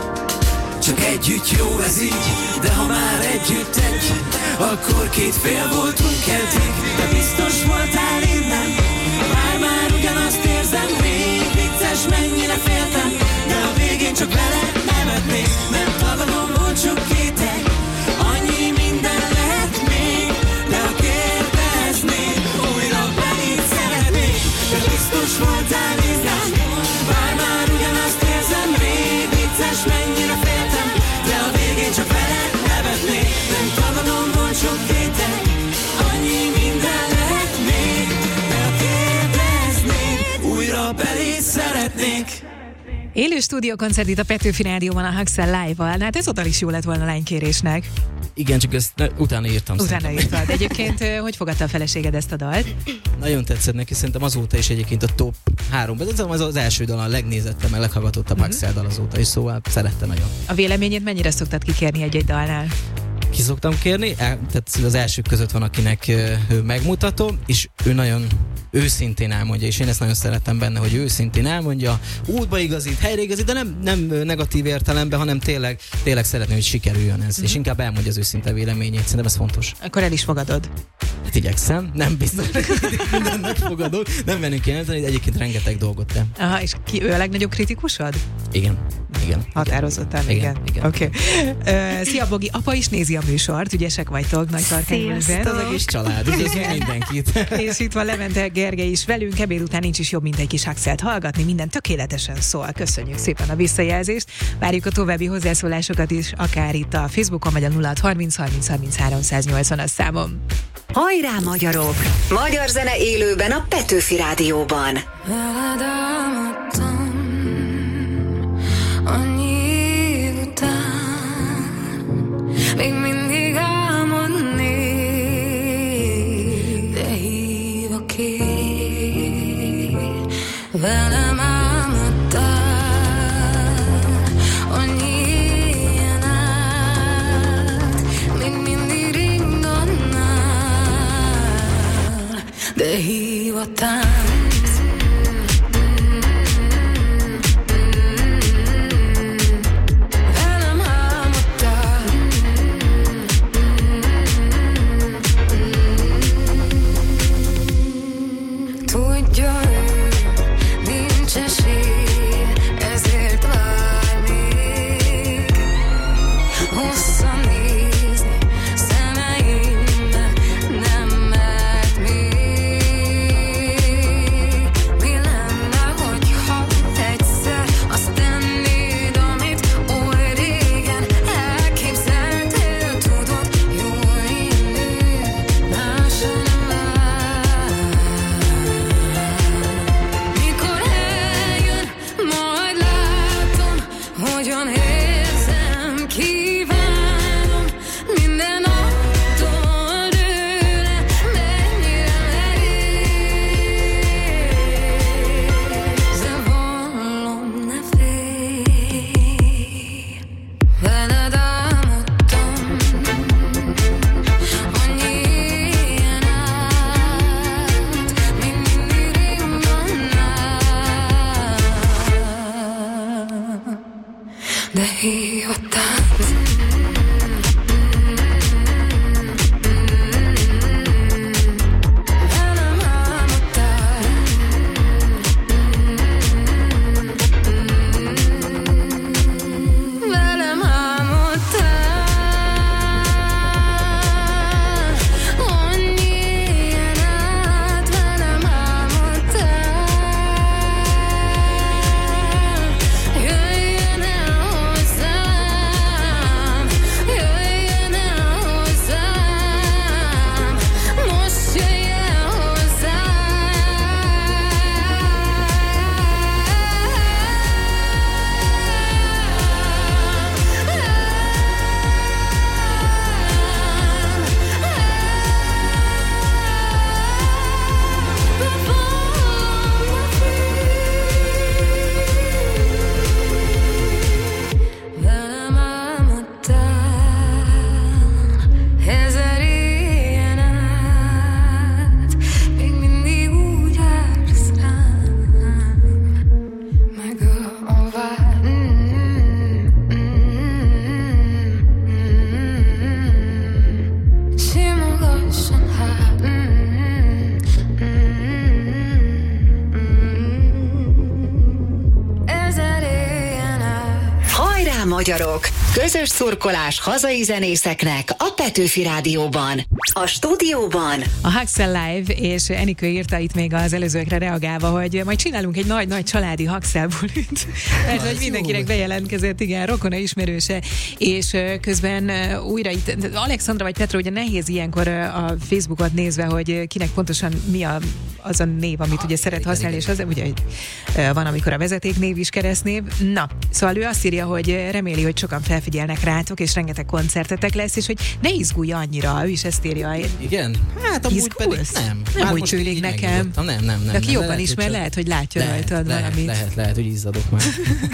csak együtt jó ez így. De ha már együtt egy, akkor két fél voltunk eddig. De biztos voltál, én nem, bár már ugyanazt érzem. Rég vicces, mennyire féltem, de a végén csak veled nevetnék. Nem tagadom, volt sok kételj, annyi minden lehet még. De ha kérdeznéd, újra beléd szeretnék. De biztos voltál, én nem, bár már ugyanazt érzem. Rég vicces, mennyire féltem, de a végén csak veled nevetnék. Nem tagadom, volt sok kételj, annyi minden lehet még. De ha kérdeznéd, újra beléd szeretnék. Élő stúdiókoncert itt a Petőfi Rádióban a Haxel Live-val. Hát ez oda is jó lett volna lánykérésnek. Igen, csak ezt ne, utána írtam. Utána írtad. Egyébként hogy fogadta a feleséged ezt a dalt? Nagyon tetszett neki, szerintem azóta is egyébként a top háromban. Ez az, az első dal, a legnézettebb, meg leghallgatottabb mm-hmm. Haxel dal azóta is, szóval szerette nagyon. A véleményét mennyire szoktad kikérni egy-egy dalnál? Ki szoktam kérni, tehát az elsők között van, akinek ő megmutató, és ő nagyon őszintén elmondja, és én ezt nagyon szeretem benne, hogy őszintén elmondja, útba igazít, helyre igazít, de nem, nem negatív értelemben, hanem tényleg, tényleg szeretném, hogy sikerüljön ez, mm. és inkább elmondja az őszinte véleményét, szerintem ez fontos. Akkor el is fogadod? Hát igyekszem, nem biztos, hogy mindennek fogadok, nem vennünk jelenteni, de egyébként rengeteg dolgot nem. Aha, és ki ő a legnagyobb kritikusod? Igen, igen. Határozottan, igen. igen. igen. Oké. Okay. Uh, szia Bogi, apa is nézi a műsort, ügyesek vagytok, nagy tarkányban. Az egész család, üdvözlünk mindenkit. És itt van Levente Gergely is velünk, ebéd után nincs is jobb, mint egy kis Haxelt hallgatni, minden tökéletesen szól. Köszönjük szépen a visszajelzést. Várjuk a további hozzászólásokat is, akár itt a Facebookon, vagy a nulla hat harminc harminc harminchárom száznyolcvanas számom. Hajrá magyarok! Magyar zene élőben a Petőfi Rádióban. Veled álmodtam annyi év után, még mindig álmodnék, de hív a kép. Velem álmodtál annyi éjjel át, még mindig ringadnál, de hív a tánc. Magyarok, közös szurkolás hazai zenészeknek a Petőfi Rádióban. A stúdióban a Haxel Live, és Enikő írta itt még az előzőkre reagálva, hogy majd csinálunk egy nagy-nagy családi Haxel bulit. Mert hogy mindenkinek bejelentkezett, igen, rokona, ismerőse, és közben újra itt, Alexandra vagy Petra, ugye nehéz ilyenkor a Facebookot nézve, hogy kinek pontosan mi a, az a név, amit ugye szeret használni, és az ugye van, amikor a vezetéknév is keresztnév. Na, szóval ő azt írja, hogy reméli, hogy sokan felfigyelnek rátok, és rengeteg koncertetek lesz, és hogy ne izgulj annyira, ő is ezt írja. Igen? Hát amúgy Izgulsz? pedig nem. Nem hát úgy tűnik nekem. Nem, nem, nem. De aki nem, jobban lehet, ismer, csak... lehet, hogy látja lehet, rajtad lehet, valamit. Lehet, lehet, hogy izzadok már.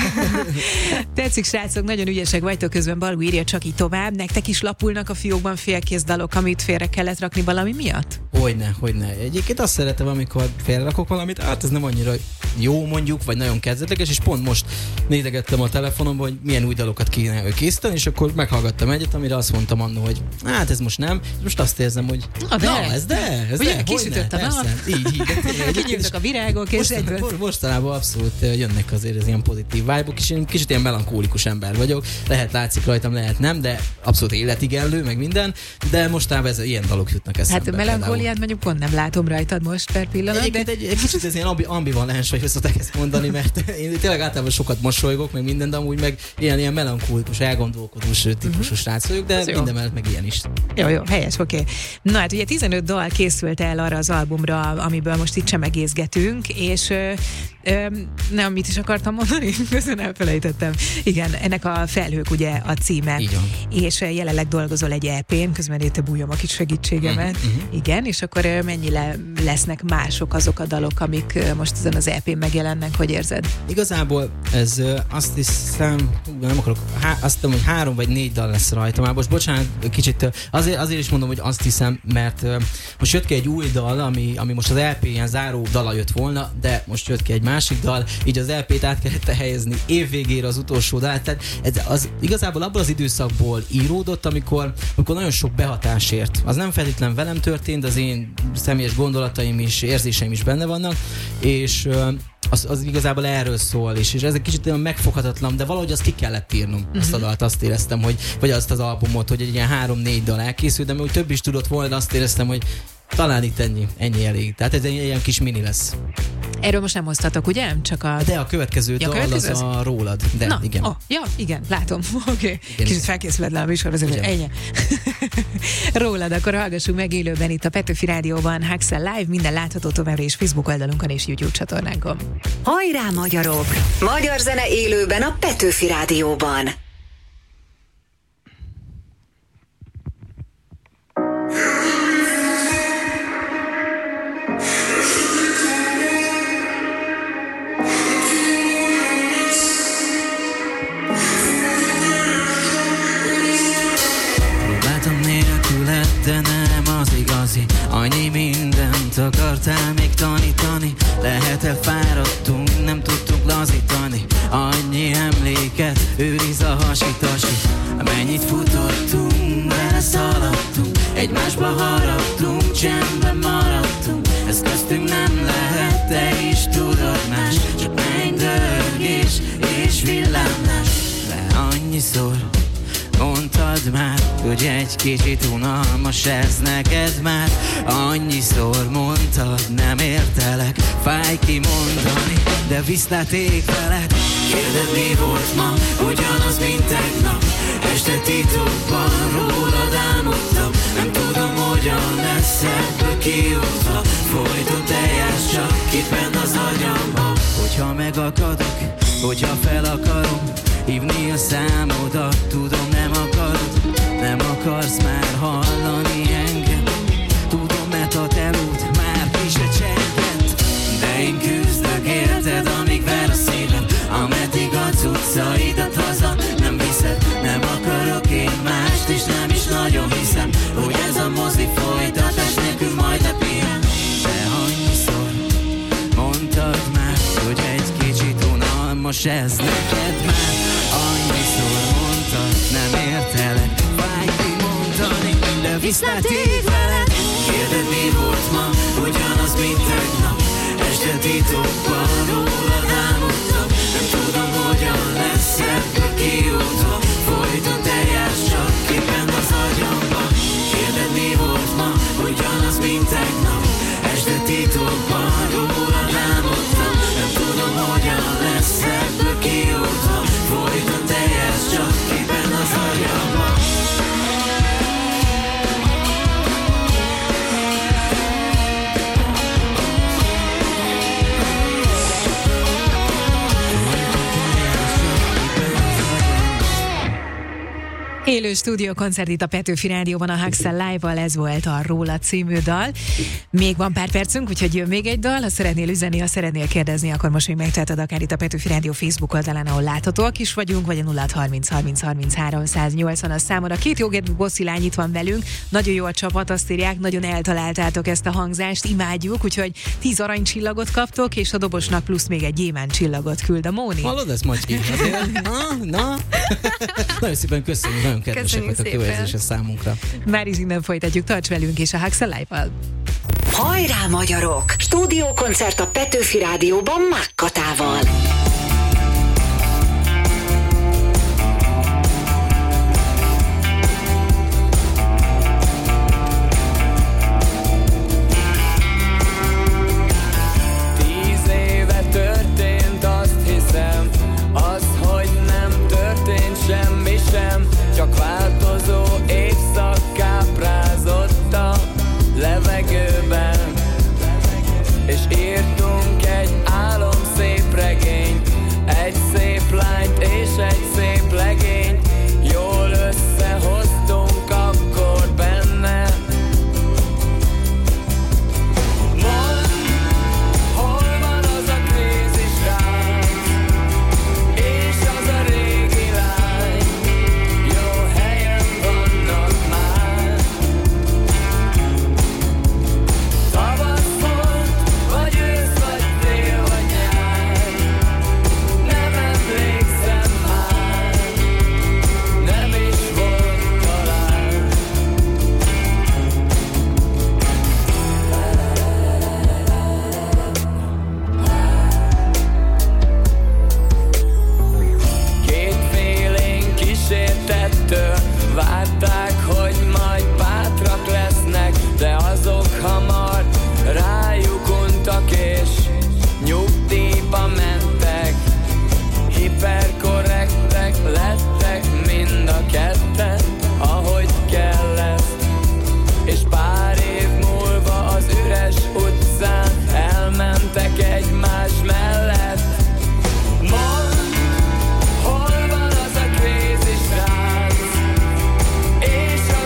Tetszik, srácok, nagyon ügyesek vagytok, közben Balú írja csak így tovább. Nektek is lapulnak a fiókban félkész dalok, amit félre kellett rakni valami miatt? Hogyne, hogyne. Egyébként azt szeretem, amikor félrakok valamit, hát ez nem annyira jó mondjuk, vagy nagyon kezdetleges, és pont most nézegettem a telefonomban, hogy milyen új dalokat kéne készíteni, és akkor meghallgattam egyet, amire azt mondtam annól, hogy hát ez most nem, és most azt érzem, hogy na, de, na ez de, ez ugye, de, kisütött a nap, így, így. kinyíltak a virágok, és most, egyből. most, mostanában abszolút jönnek azért az ilyen pozitív vibe-ok, és én kicsit ilyen melankólikus ember vagyok, lehet látszik rajtam, lehet nem, de abszolút életigenlő, meg minden, de mostában ez ilyen dalok jutnak eszembe. Hát melankóliát mondjuk pont nem látom rajtad most per pillanat, de... Egy, egy kicsit ez ilyen ambi, ambivalens, vagy szokták ezt mondani, mert én tényleg általában sokat mosolygok, meg minden, de amúgy meg ilyen, ilyen melankólikus, elgondolkodós típusú uh-huh. srác vagyok, de minden mellett meg ilyen is. Jó, jó, helyes, oké. Okay. Na hát ugye tizenöt dal készült el arra az albumra, amiből most itt csemegészgetünk, és ö, ö, nem, mit is akartam mondani? Közben elfelejtettem. Igen, ennek a Felhők ugye a címe. Így van. És jelenleg dolgozol egy é pén, közben itt bújom a kis segítségemet. Uh-huh. Igen, és akkor mennyire lesznek mások azok a dalok, amik most ezen az é pén megjelennek, hogy érzed? Igazából ez azt hiszem, nem akarok, há, azt hiszem, hogy három vagy négy dal lesz rajta. Már most bocsánat, kicsit azért, azért is mondom, hogy azt hiszem, mert most jött ki egy új dal, ami, ami most az é pé ilyen záró dala jött volna, de most jött ki egy másik dal, így az é pét át kellett helyezni év végére az utolsó dal. Tehát ez az igazából abból az időszakból íródott, amikor, amikor nagyon sok behatás ért. Az nem feltétlenül velem történt, az én személyes gondolataim is, érzéseim is benne vannak, és Az, az igazából erről szól, és, és ez egy kicsit olyan megfoghatatlan, de valahogy azt ki kellett írnom. Uh-huh. Azt a dalt, azt éreztem, hogy, vagy azt az albumot, hogy egy ilyen három-négy dal elkészült, de úgy több is tudott volna, de azt éreztem, hogy talán itt ennyi, ennyi elég. Tehát ez egy ilyen kis mini lesz. Erről most nem hoztatok, ugye? Csak a... De a következő ja, dal következő az a Rólad. De, na, igen. Oh, ja, igen, látom. Oké. Okay. Kicsit felkészületlen a műsor, azért ennyi. Rólad, akkor hallgassuk meg élőben itt a Petőfi Rádióban, Haxel Live, minden látható továbbra is Facebook oldalunkon és YouTube csatornánkon. Hajrá, magyarok! Magyar zene élőben a Petőfi Rádióban. De nem az igazi. Annyi mindent akartál még tanítani. Lehet elfáradtunk, nem tudtunk lazítani. Annyi emléket őriz a hasítas. Annyit futottunk, beleszaladtunk, egymásba haraptunk, csendben maradtunk. Ez köztünk nem lehet, te is tudod más, csak mennydörgés és villámlás. De annyiszor mondtad már, hogy egy kicsit unalmas ez neked már. Annyiszor mondtad, nem értelek, fáj kimondani, de viszlát ég veled. Kérded, mi volt ma, ugyanaz, mint tegnap. Este titokban rólad álmodtam. Nem tudom, hogyan lesz ebből kijutva. Folyton teljes, csak itt benn az agyamba. Hogyha megakadok, hogyha fel akarom hívni a számodat, tudom, nem akarod, nem akarsz már hallani engem. Tudom, mert a telód már ki se csengett. De én küzdök érted, amíg ver a szívem, ameddig a cuccaidat haza nem viszed. Nem akarok én mást, és nem is nagyon hiszem, hogy ez a mozi folytatás nekünk majd lepihen. De annyiszor mondtad már, hogy egy kicsit unalmas ez neked már. Annyiszor mondtad, nem értelek, fáj kimondani, de viszlát így veled. Kérded, mi volt ma, ugyanaz, mint tegnap. Este titokban rólad álmodtam. Nem tudom, hogyan lesz ebből kijutva. Folyton teljes, csak éppen az agyamba. Kérded, mi volt ma, ugyanaz, mint tegnap. Este titokban rólad álmodtam. Nem tudom, hogyan lesz ebből kijutva. Folyton teljes, csak éppen az agyamba. Élő stúdiókoncert itt a Petőfi Rádióban a Huxel Live-val, ez volt a Róla című dal. Még van pár percünk, úgyhogy jön még egy dal. Ha szeretnél üzenni, ha szeretnél kérdezni, akkor most még megteheted akár itt a Petőfi Rádió Facebook oldalán, ahol láthatóak is vagyunk, vagy a nulla harminc harminc harminchárom száznyolcvan a számon. A két jókedvű bosszilány itt van velünk, nagyon jó a csapat, azt írják, nagyon eltaláltátok ezt a hangzást, imádjuk, úgyhogy tíz aranycsillagot kaptok, és a dobosnak plusz még egy gyémánt csillagot küld a Móni. Hallod ezt, Macski? Na, na. Nagyon szépen köszönjük, nagyon kedvesek vagytok, jó érzés a számunkra. Már is innen folytatjuk, tarts velünk és a Huxel Live-val. Hajrá, magyarok! Stúdiókoncert a Petőfi Rádióban Mákkatával. Tíz éve történt, azt hiszem, az, hogy nem történt semmi sem, csak változó évszak káprázott a levegőben, és írtunk egy álomszép regényt, egy szép lányt és egy szép legényt, jól összehoztunk akkor benne. Mondd, hol van az a krízis ránk, és az a régi lány, jó helyen vannak már. Tavasz volt, vagy ősz, vagy tél, vagy nyár, nem emlékszem már, nem is volt talán. Két félén kísértettől várták, hogy majd bátrak lesznek, de azok hamar rájuk untak és nyugdíjba mentek. Hiperkorrektek lettek mind a ketten, ahogy kellett, és pár év múlva az üres utcán elmentek egymás mellett. Mondd, hol van az a krízis ránc, és az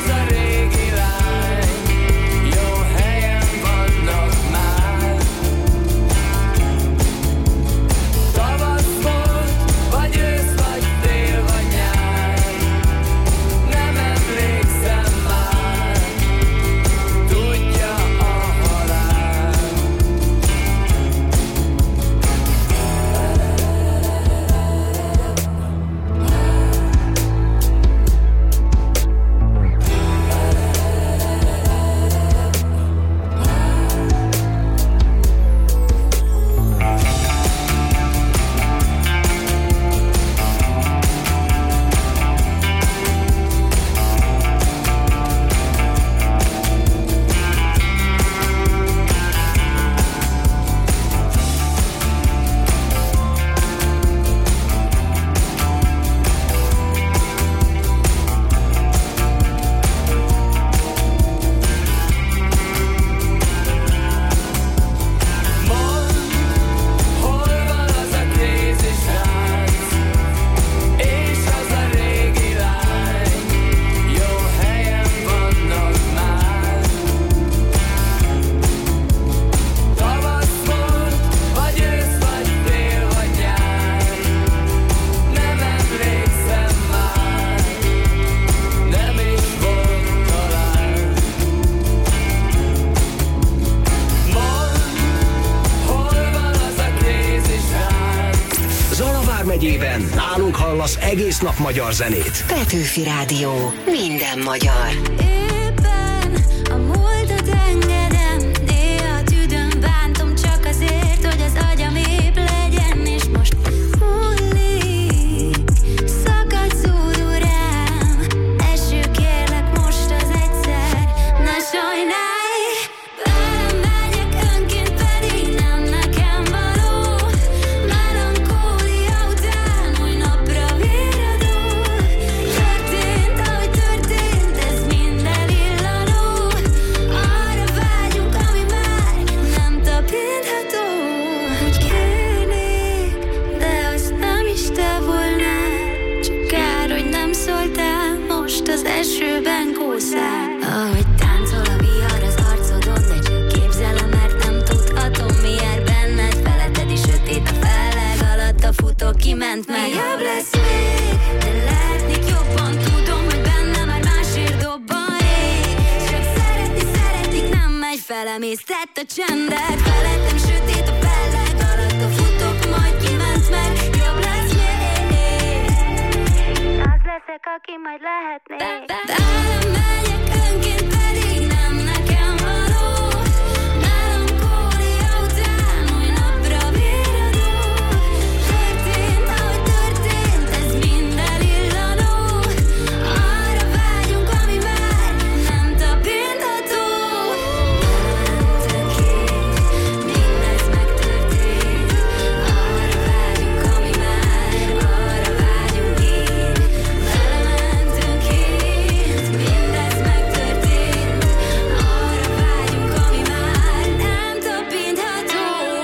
hallasz egész nap magyar zenét. Petőfi Rádió. Minden magyar. Éppen a múltat engedem, néha tüdöm bántom csak azért, hogy az agyam épp legyen, és most hullik, szakad szúró rám, eső kérlek most az egyszer, ne sajnálj, velem megyek önként pedig nem nekem való, melankólia után új napra viradó, történt, ahogy történt, ez mind elillanó, arra vágyunk, ami már nem tapintható, hogy kérnék, de az nem is te volnál, csak kár, hogy nem szóltál, most az esőben kúszál, ahogy táncol a vihar az arcodon, de csak képzelem, mert nem tudhatom, mi jár benned, feletted is sötét a felleg alatt, a futó kiment meg. Jobb lesz még, de lehetnék jobban, tudom, hogy benne már másért dobban rég, csak szeretni szeretik, nem megy felem, észtett a csendet, felettem sötét a felleg alatt, a futók majd kiment meg. Jobb lesz még, az leszek, aki majd lehetnék. Velem megyek önként pedig nem nekem való, melankólia után új napra viradó, történt, ahogy történt, ez mind elillanó, arra vágyunk, ami már nem tapintható. Mentünk ki, mindez megtörtént, arra vágyunk, ami már, arra vágyunk ki. Vele mentünk ki, mindez megtörtént, arra vágyunk, ami már nem tapintható.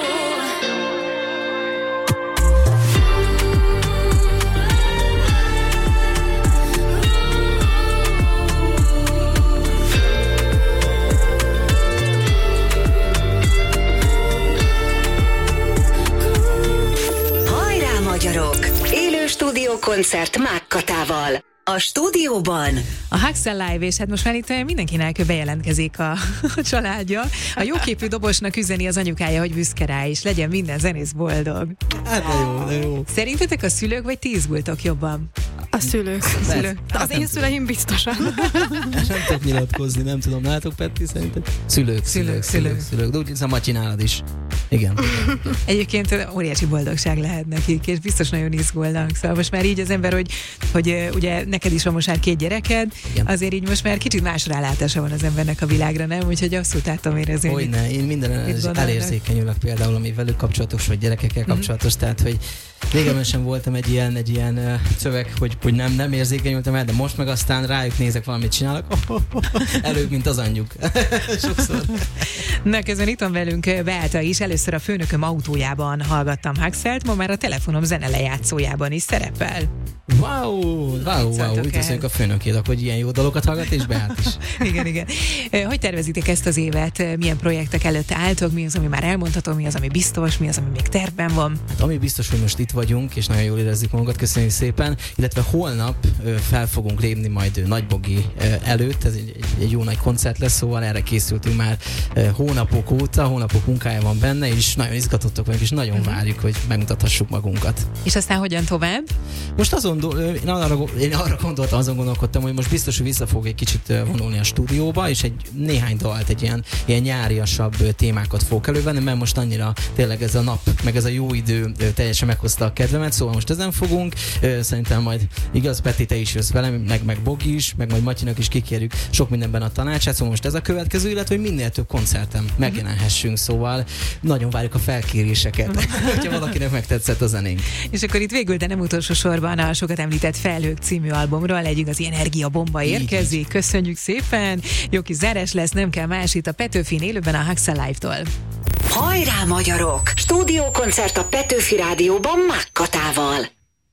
Hajrá magyarok! Élő stúdiókoncert Mákkatával. A stúdióban A Haxel Live, és hát most már itt mindenkinek bejelentkezik a, a családja. A jóképű dobosnak üzeni az anyukája, hogy büszke rá, és legyen minden zenész boldog. Hát de jó, de jó. Szerintetek a szülők vagy ti izgultok jobban? A szülők. A szülők. Az én szüleim biztosan. Nem tudok nyilatkozni, nem tudom. Látok, Petti, szerinted? Szülők, szülők, szülők, szülők. De úgy hiszem, ma csinálod is. Igen. Egyébként óriási boldogság lehet nekik, és biztos nagyon izgulnak. Szóval most már így az ember, hogy, hogy ugye neked is van most már két gyereked, igen. Azért így most már kicsit más rálátása van az embernek a világra, nem? Úgyhogy abszolút látom érezni. Hogyne, én minden elérzékenyülök például, ami velük kapcsolatos, vagy gyerekekkel kapcsolatos, mm-hmm. tehát, hogy régebben sem voltam egy ilyen, egy ilyen uh, szöveg, hogy, hogy nem, nem érzékenyültem el, de most meg aztán rájuk nézek, valamit csinálok, oh, oh, oh, előbb, mint az anyjuk. Sokszor. Na, közben itt van velünk Beáta is, először a főnököm autójában hallgattam Haxelt, ma már a telefonom zenelejátszójában is szerepel. Wow, wow, wow, úgy köszönjük a főnökének, hogy ilyen jó dalokat hallgat, és Beát is. Igen, igen. Hogy tervezitek ezt az évet? Milyen projektek előtt álltok? Mi az, ami már elmondható? Mi az, ami biztos? Mi az, ami még tervben van? Hát ami biztos, hogy most itt vagyunk, és nagyon jól érezzük magunkat, köszönjük szépen. Illetve holnap fel fogunk lépni majd Nagybogi előtt, ez egy, egy jó nagy koncert lesz, szóval erre készültünk már hónapok óta, hónapok munkája van benne, és nagyon izgatottak vagyunk, és nagyon uh-huh. várjuk, hogy megmutathassuk magunkat. És aztán hogyan tovább? Most azon, én arra, én arra gondoltam, azon gondolkodtam, hogy most biztos, hogy vissza fog egy kicsit vonulni a stúdióba, és egy néhány dalt, egy ilyen, ilyen nyáriasabb témákat fogok elővenni, mert most annyira tényleg ez a nap, meg ez a jó idő teljesen meghozta a kedvemet, szóval most ezen fogunk. Szerintem majd igaz, Peti, te is jössz velem, meg, meg Bogi is, meg majd Matyinak is kikérjük sok mindenben a tanácsát, szóval most ez a következő, illetve, hogy minél több koncerten megjelenhessünk, szóval nagyon várjuk a felkéréseket, hogyha valakinek megtetszett a zenénk. És akkor itt végül, de nem utolsó sorban a sokat említett Felhők című albumról egy igazi energiabomba érkezik. Így. Köszönjük szépen! Jó kis zárás lesz, nem kell más, itt a Petőfin élőben a Haxel Live-tól. Hajrá magyarok! Stúdiókoncert a Petőfi Rádióban Mákkatával.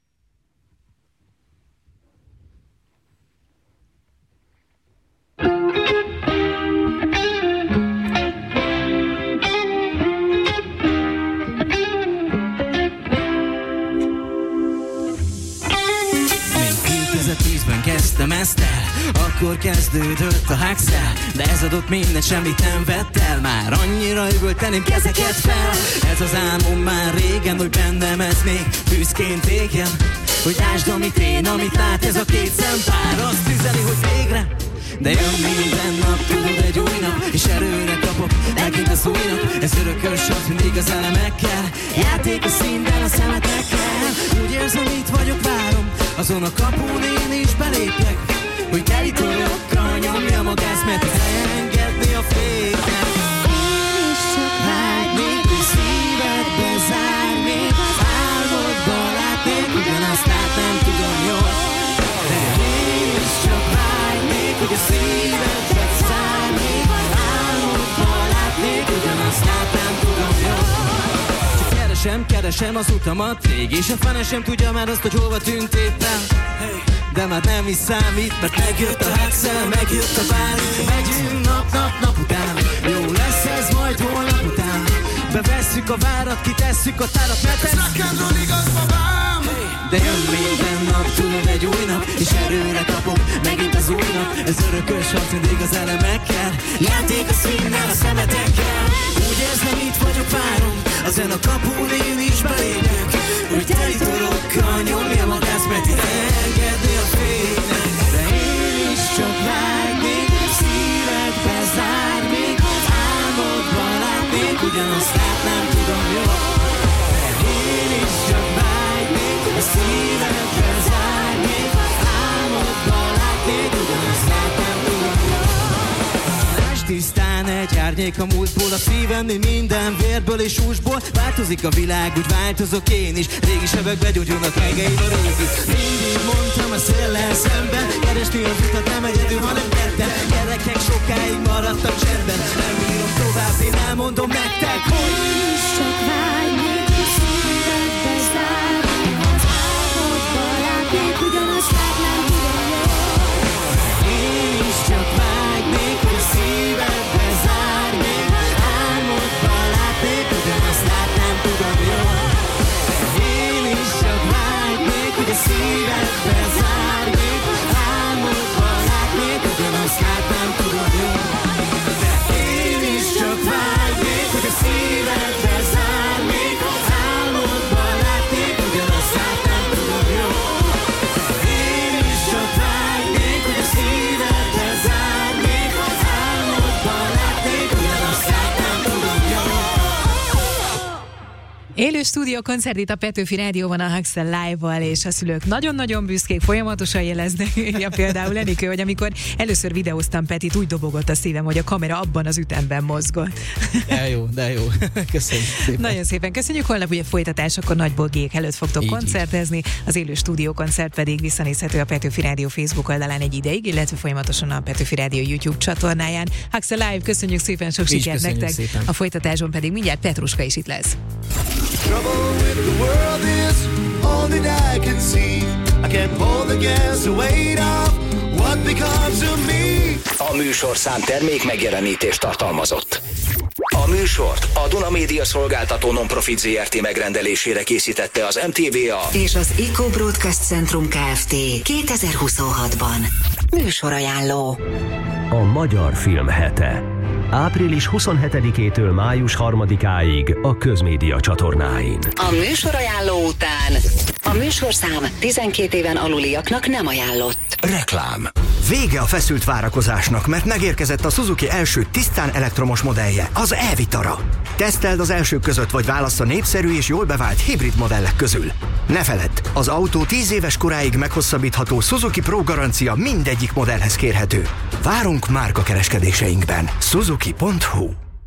kétezer-tízben kezdtem ezt el, akkor kezdődött a Haxel, de ez adott mindent, semmit nem vett el. Már annyira üvölteném kezeket fel, ez az álmom már régen, hogy bennem ez még büszkén égjen. hogy lásd, amit én, amit lát ez a két szempár. Azt üzeni, hogy végre, de jön minden nap, tudod, egy új nap, és erőre kapok, megint az új nap. Ez örökös hat, mindig az elemekkel, játék a színben a szemetekkel. Úgy érzem, itt vagyok, várom, azon a kapun én is belépjek, hogy teli torokkal nyomjam a gáz, mert elengedni a féket. Én is csak vágynék, hogy szívedbe zárnék, álmodba látnék, ugyanazt lát, nem tudom jól. De én is csak vágynék, hogy a szívedbe zárnék, álmodba látnék, ugyanazt lát, nem tudom jól. Csak keresem, keresem az utamat, rég és a fene sem tudja már azt, hogy hova tűnt éppen. De már nem is számít, mert megjött a Haxel, megjött a bár. Megyünk nap, nap, nap után, jó lesz ez majd holnap után. Bevesszük a várat, kitesszük a tárat, mert ez rock'n'roll igaz, babám. De jön minden nap, tudod, egy új nap, és erőre kapok, megint az új nap. Ez örökös hat, mindig az elemekkel, játék a színnel, a szemetekkel. Úgy érzem, itt vagyok, várom, az ön a kapun én is belépek, hogy teli torokkal nyomja magát, mert itt engedni a fénynek. De én is csak vágynék, szívedbe zárnék, álmodba látnék, ugyanazt lát, nem tudom jól. De én is csak vágynék, szívedbe zárnék, álmodba látnék, ugyanazt lát, nem tudom jól. Lásd tisztán egy árnyék a múltból, a szívemnél minden vérből és húsból. Változik a világ, úgy változok én is, régi sebek begyógyulnak regeim a régi. Mindig mondtam a széllel szemben, keresni az utat nem egyedül, hanem ketten. Gyerekek sokáig maradtak csendben, nem bírom tovább, én elmondom nektek, hogy is csak vágynék, és szívedbe zárnék, az álmodba látnék, ugyanazt lát, nem tudom jól. Én is csak vágynék, hogy szívedbe zárnék, álmodba látnék, ugyanazt lát, nem tudom jól. Én is csak vágynék, hogy a szívedbe zárnék, álmodba látnék, ugyanazt lát, nem tudom jól. De én is csak vágynék, hogy a szívedbe zárnék, álmodba látnék, ugyanazt lát, nem tudom jól. Én is csak vágynék, hogy a szívedbe zárnék, álmodba látnék, ugyanazt lát, nem tudom jól. Élő stúdió koncert itt a Petőfi Rádióban a Haxel Live-val, és a szülők nagyon-nagyon büszkék, folyamatosan jeleznek, ja, például Enikő, hogy amikor először videóztam Petit, úgy dobogott a szívem, hogy a kamera abban az ütemben mozgott. De jó, de jó. Köszönjük szépen. Nagyon szépen köszönjük, holnap ugye folytatás, akkor Nagyból Gék előtt fogtok így koncertezni, így. Az élő stúdió koncert pedig visszanézhető a Petőfi Rádió Facebook oldalán egy ideig, illetve folyamatosan a Petőfi Rádió YouTube csatornáján. Haxel Live, köszönjük szépen, sok Mi sikert nektek. Szépen. A folytatásban pedig mindjárt Petruska is itt lesz. Trouble with the world is all that I can see. I can't pull the gas weight off what becomes of me. A műsorszám termék megjelenítést tartalmazott. A műsort a Duna Média Szolgáltató Nonprofit zé er té megrendelésére készítette az em té vé á és az Eco Broadcast Centrum Kft. kétezer-huszonhatban. Műsorajánló. A Magyar Film Hete. április huszonhetedikétől május harmadikáig a Közmédia csatornáin. A műsorajánló után a műsorszám tizenkét éven aluliaknak nem ajánlott. Reklám. Vége a feszült várakozásnak, mert megérkezett a Suzuki első tisztán elektromos modellje, az e-Vitara. Teszteld az elsők között, vagy válasz a népszerű és jól bevált hibrid modellek közül. Ne feledd, az autó tíz éves koráig meghosszabbítható Suzuki Pro garancia mindegyik modellhez kérhető. Várunk márkakereskedéseinkben. Suzuki pont hu.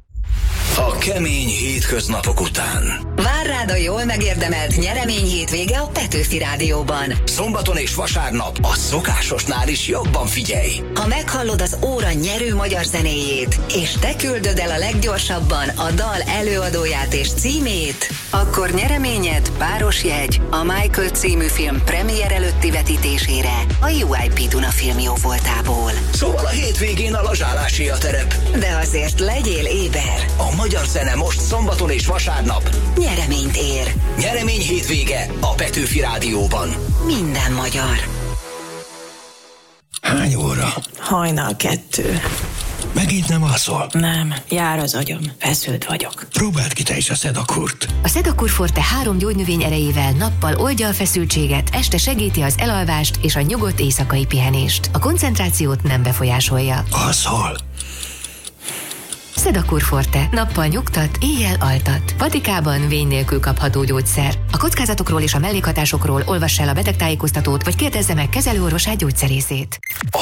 A kemény hétköznapok után. Vár rád a jól megérdemelt nyeremény hétvége a Petőfi Rádióban. Szombaton és vasárnap a szokásosnál is jobban figyelj. Ha meghallod az óra nyerő magyar zenéjét, és te küldöd el a leggyorsabban a dal előadóját és címét, akkor nyereményed páros jegy a Michael című film premier előtti vetítésére a u i pé Duna Film jóvoltából. Szóval a hétvégén a lazsálásé a terep. De azért legyél éber. A magyar zene most szombaton és vasárnap nyereményt ér. Nyeremény hétvége a Petőfi Rádióban. Minden magyar. Hány óra? Hajnal kettő. Megint nem alszol? Nem, jár az agyam. Feszült vagyok. Próbáld ki te is a Szedakurt. A Szedakur Forte három gyógynövény erejével nappal oldja a feszültséget, este segíti az elalvást és a nyugodt éjszakai pihenést. A koncentrációt nem befolyásolja. Alszol? Szedakur Forte. Nappal nyugtat, éjjel altat. Patikában vény nélkül kapható gyógyszer. A kockázatokról és a mellékhatásokról olvass el a betegtájékoztatót, vagy kérdezze meg kezelőorvosát, gyógyszerészét.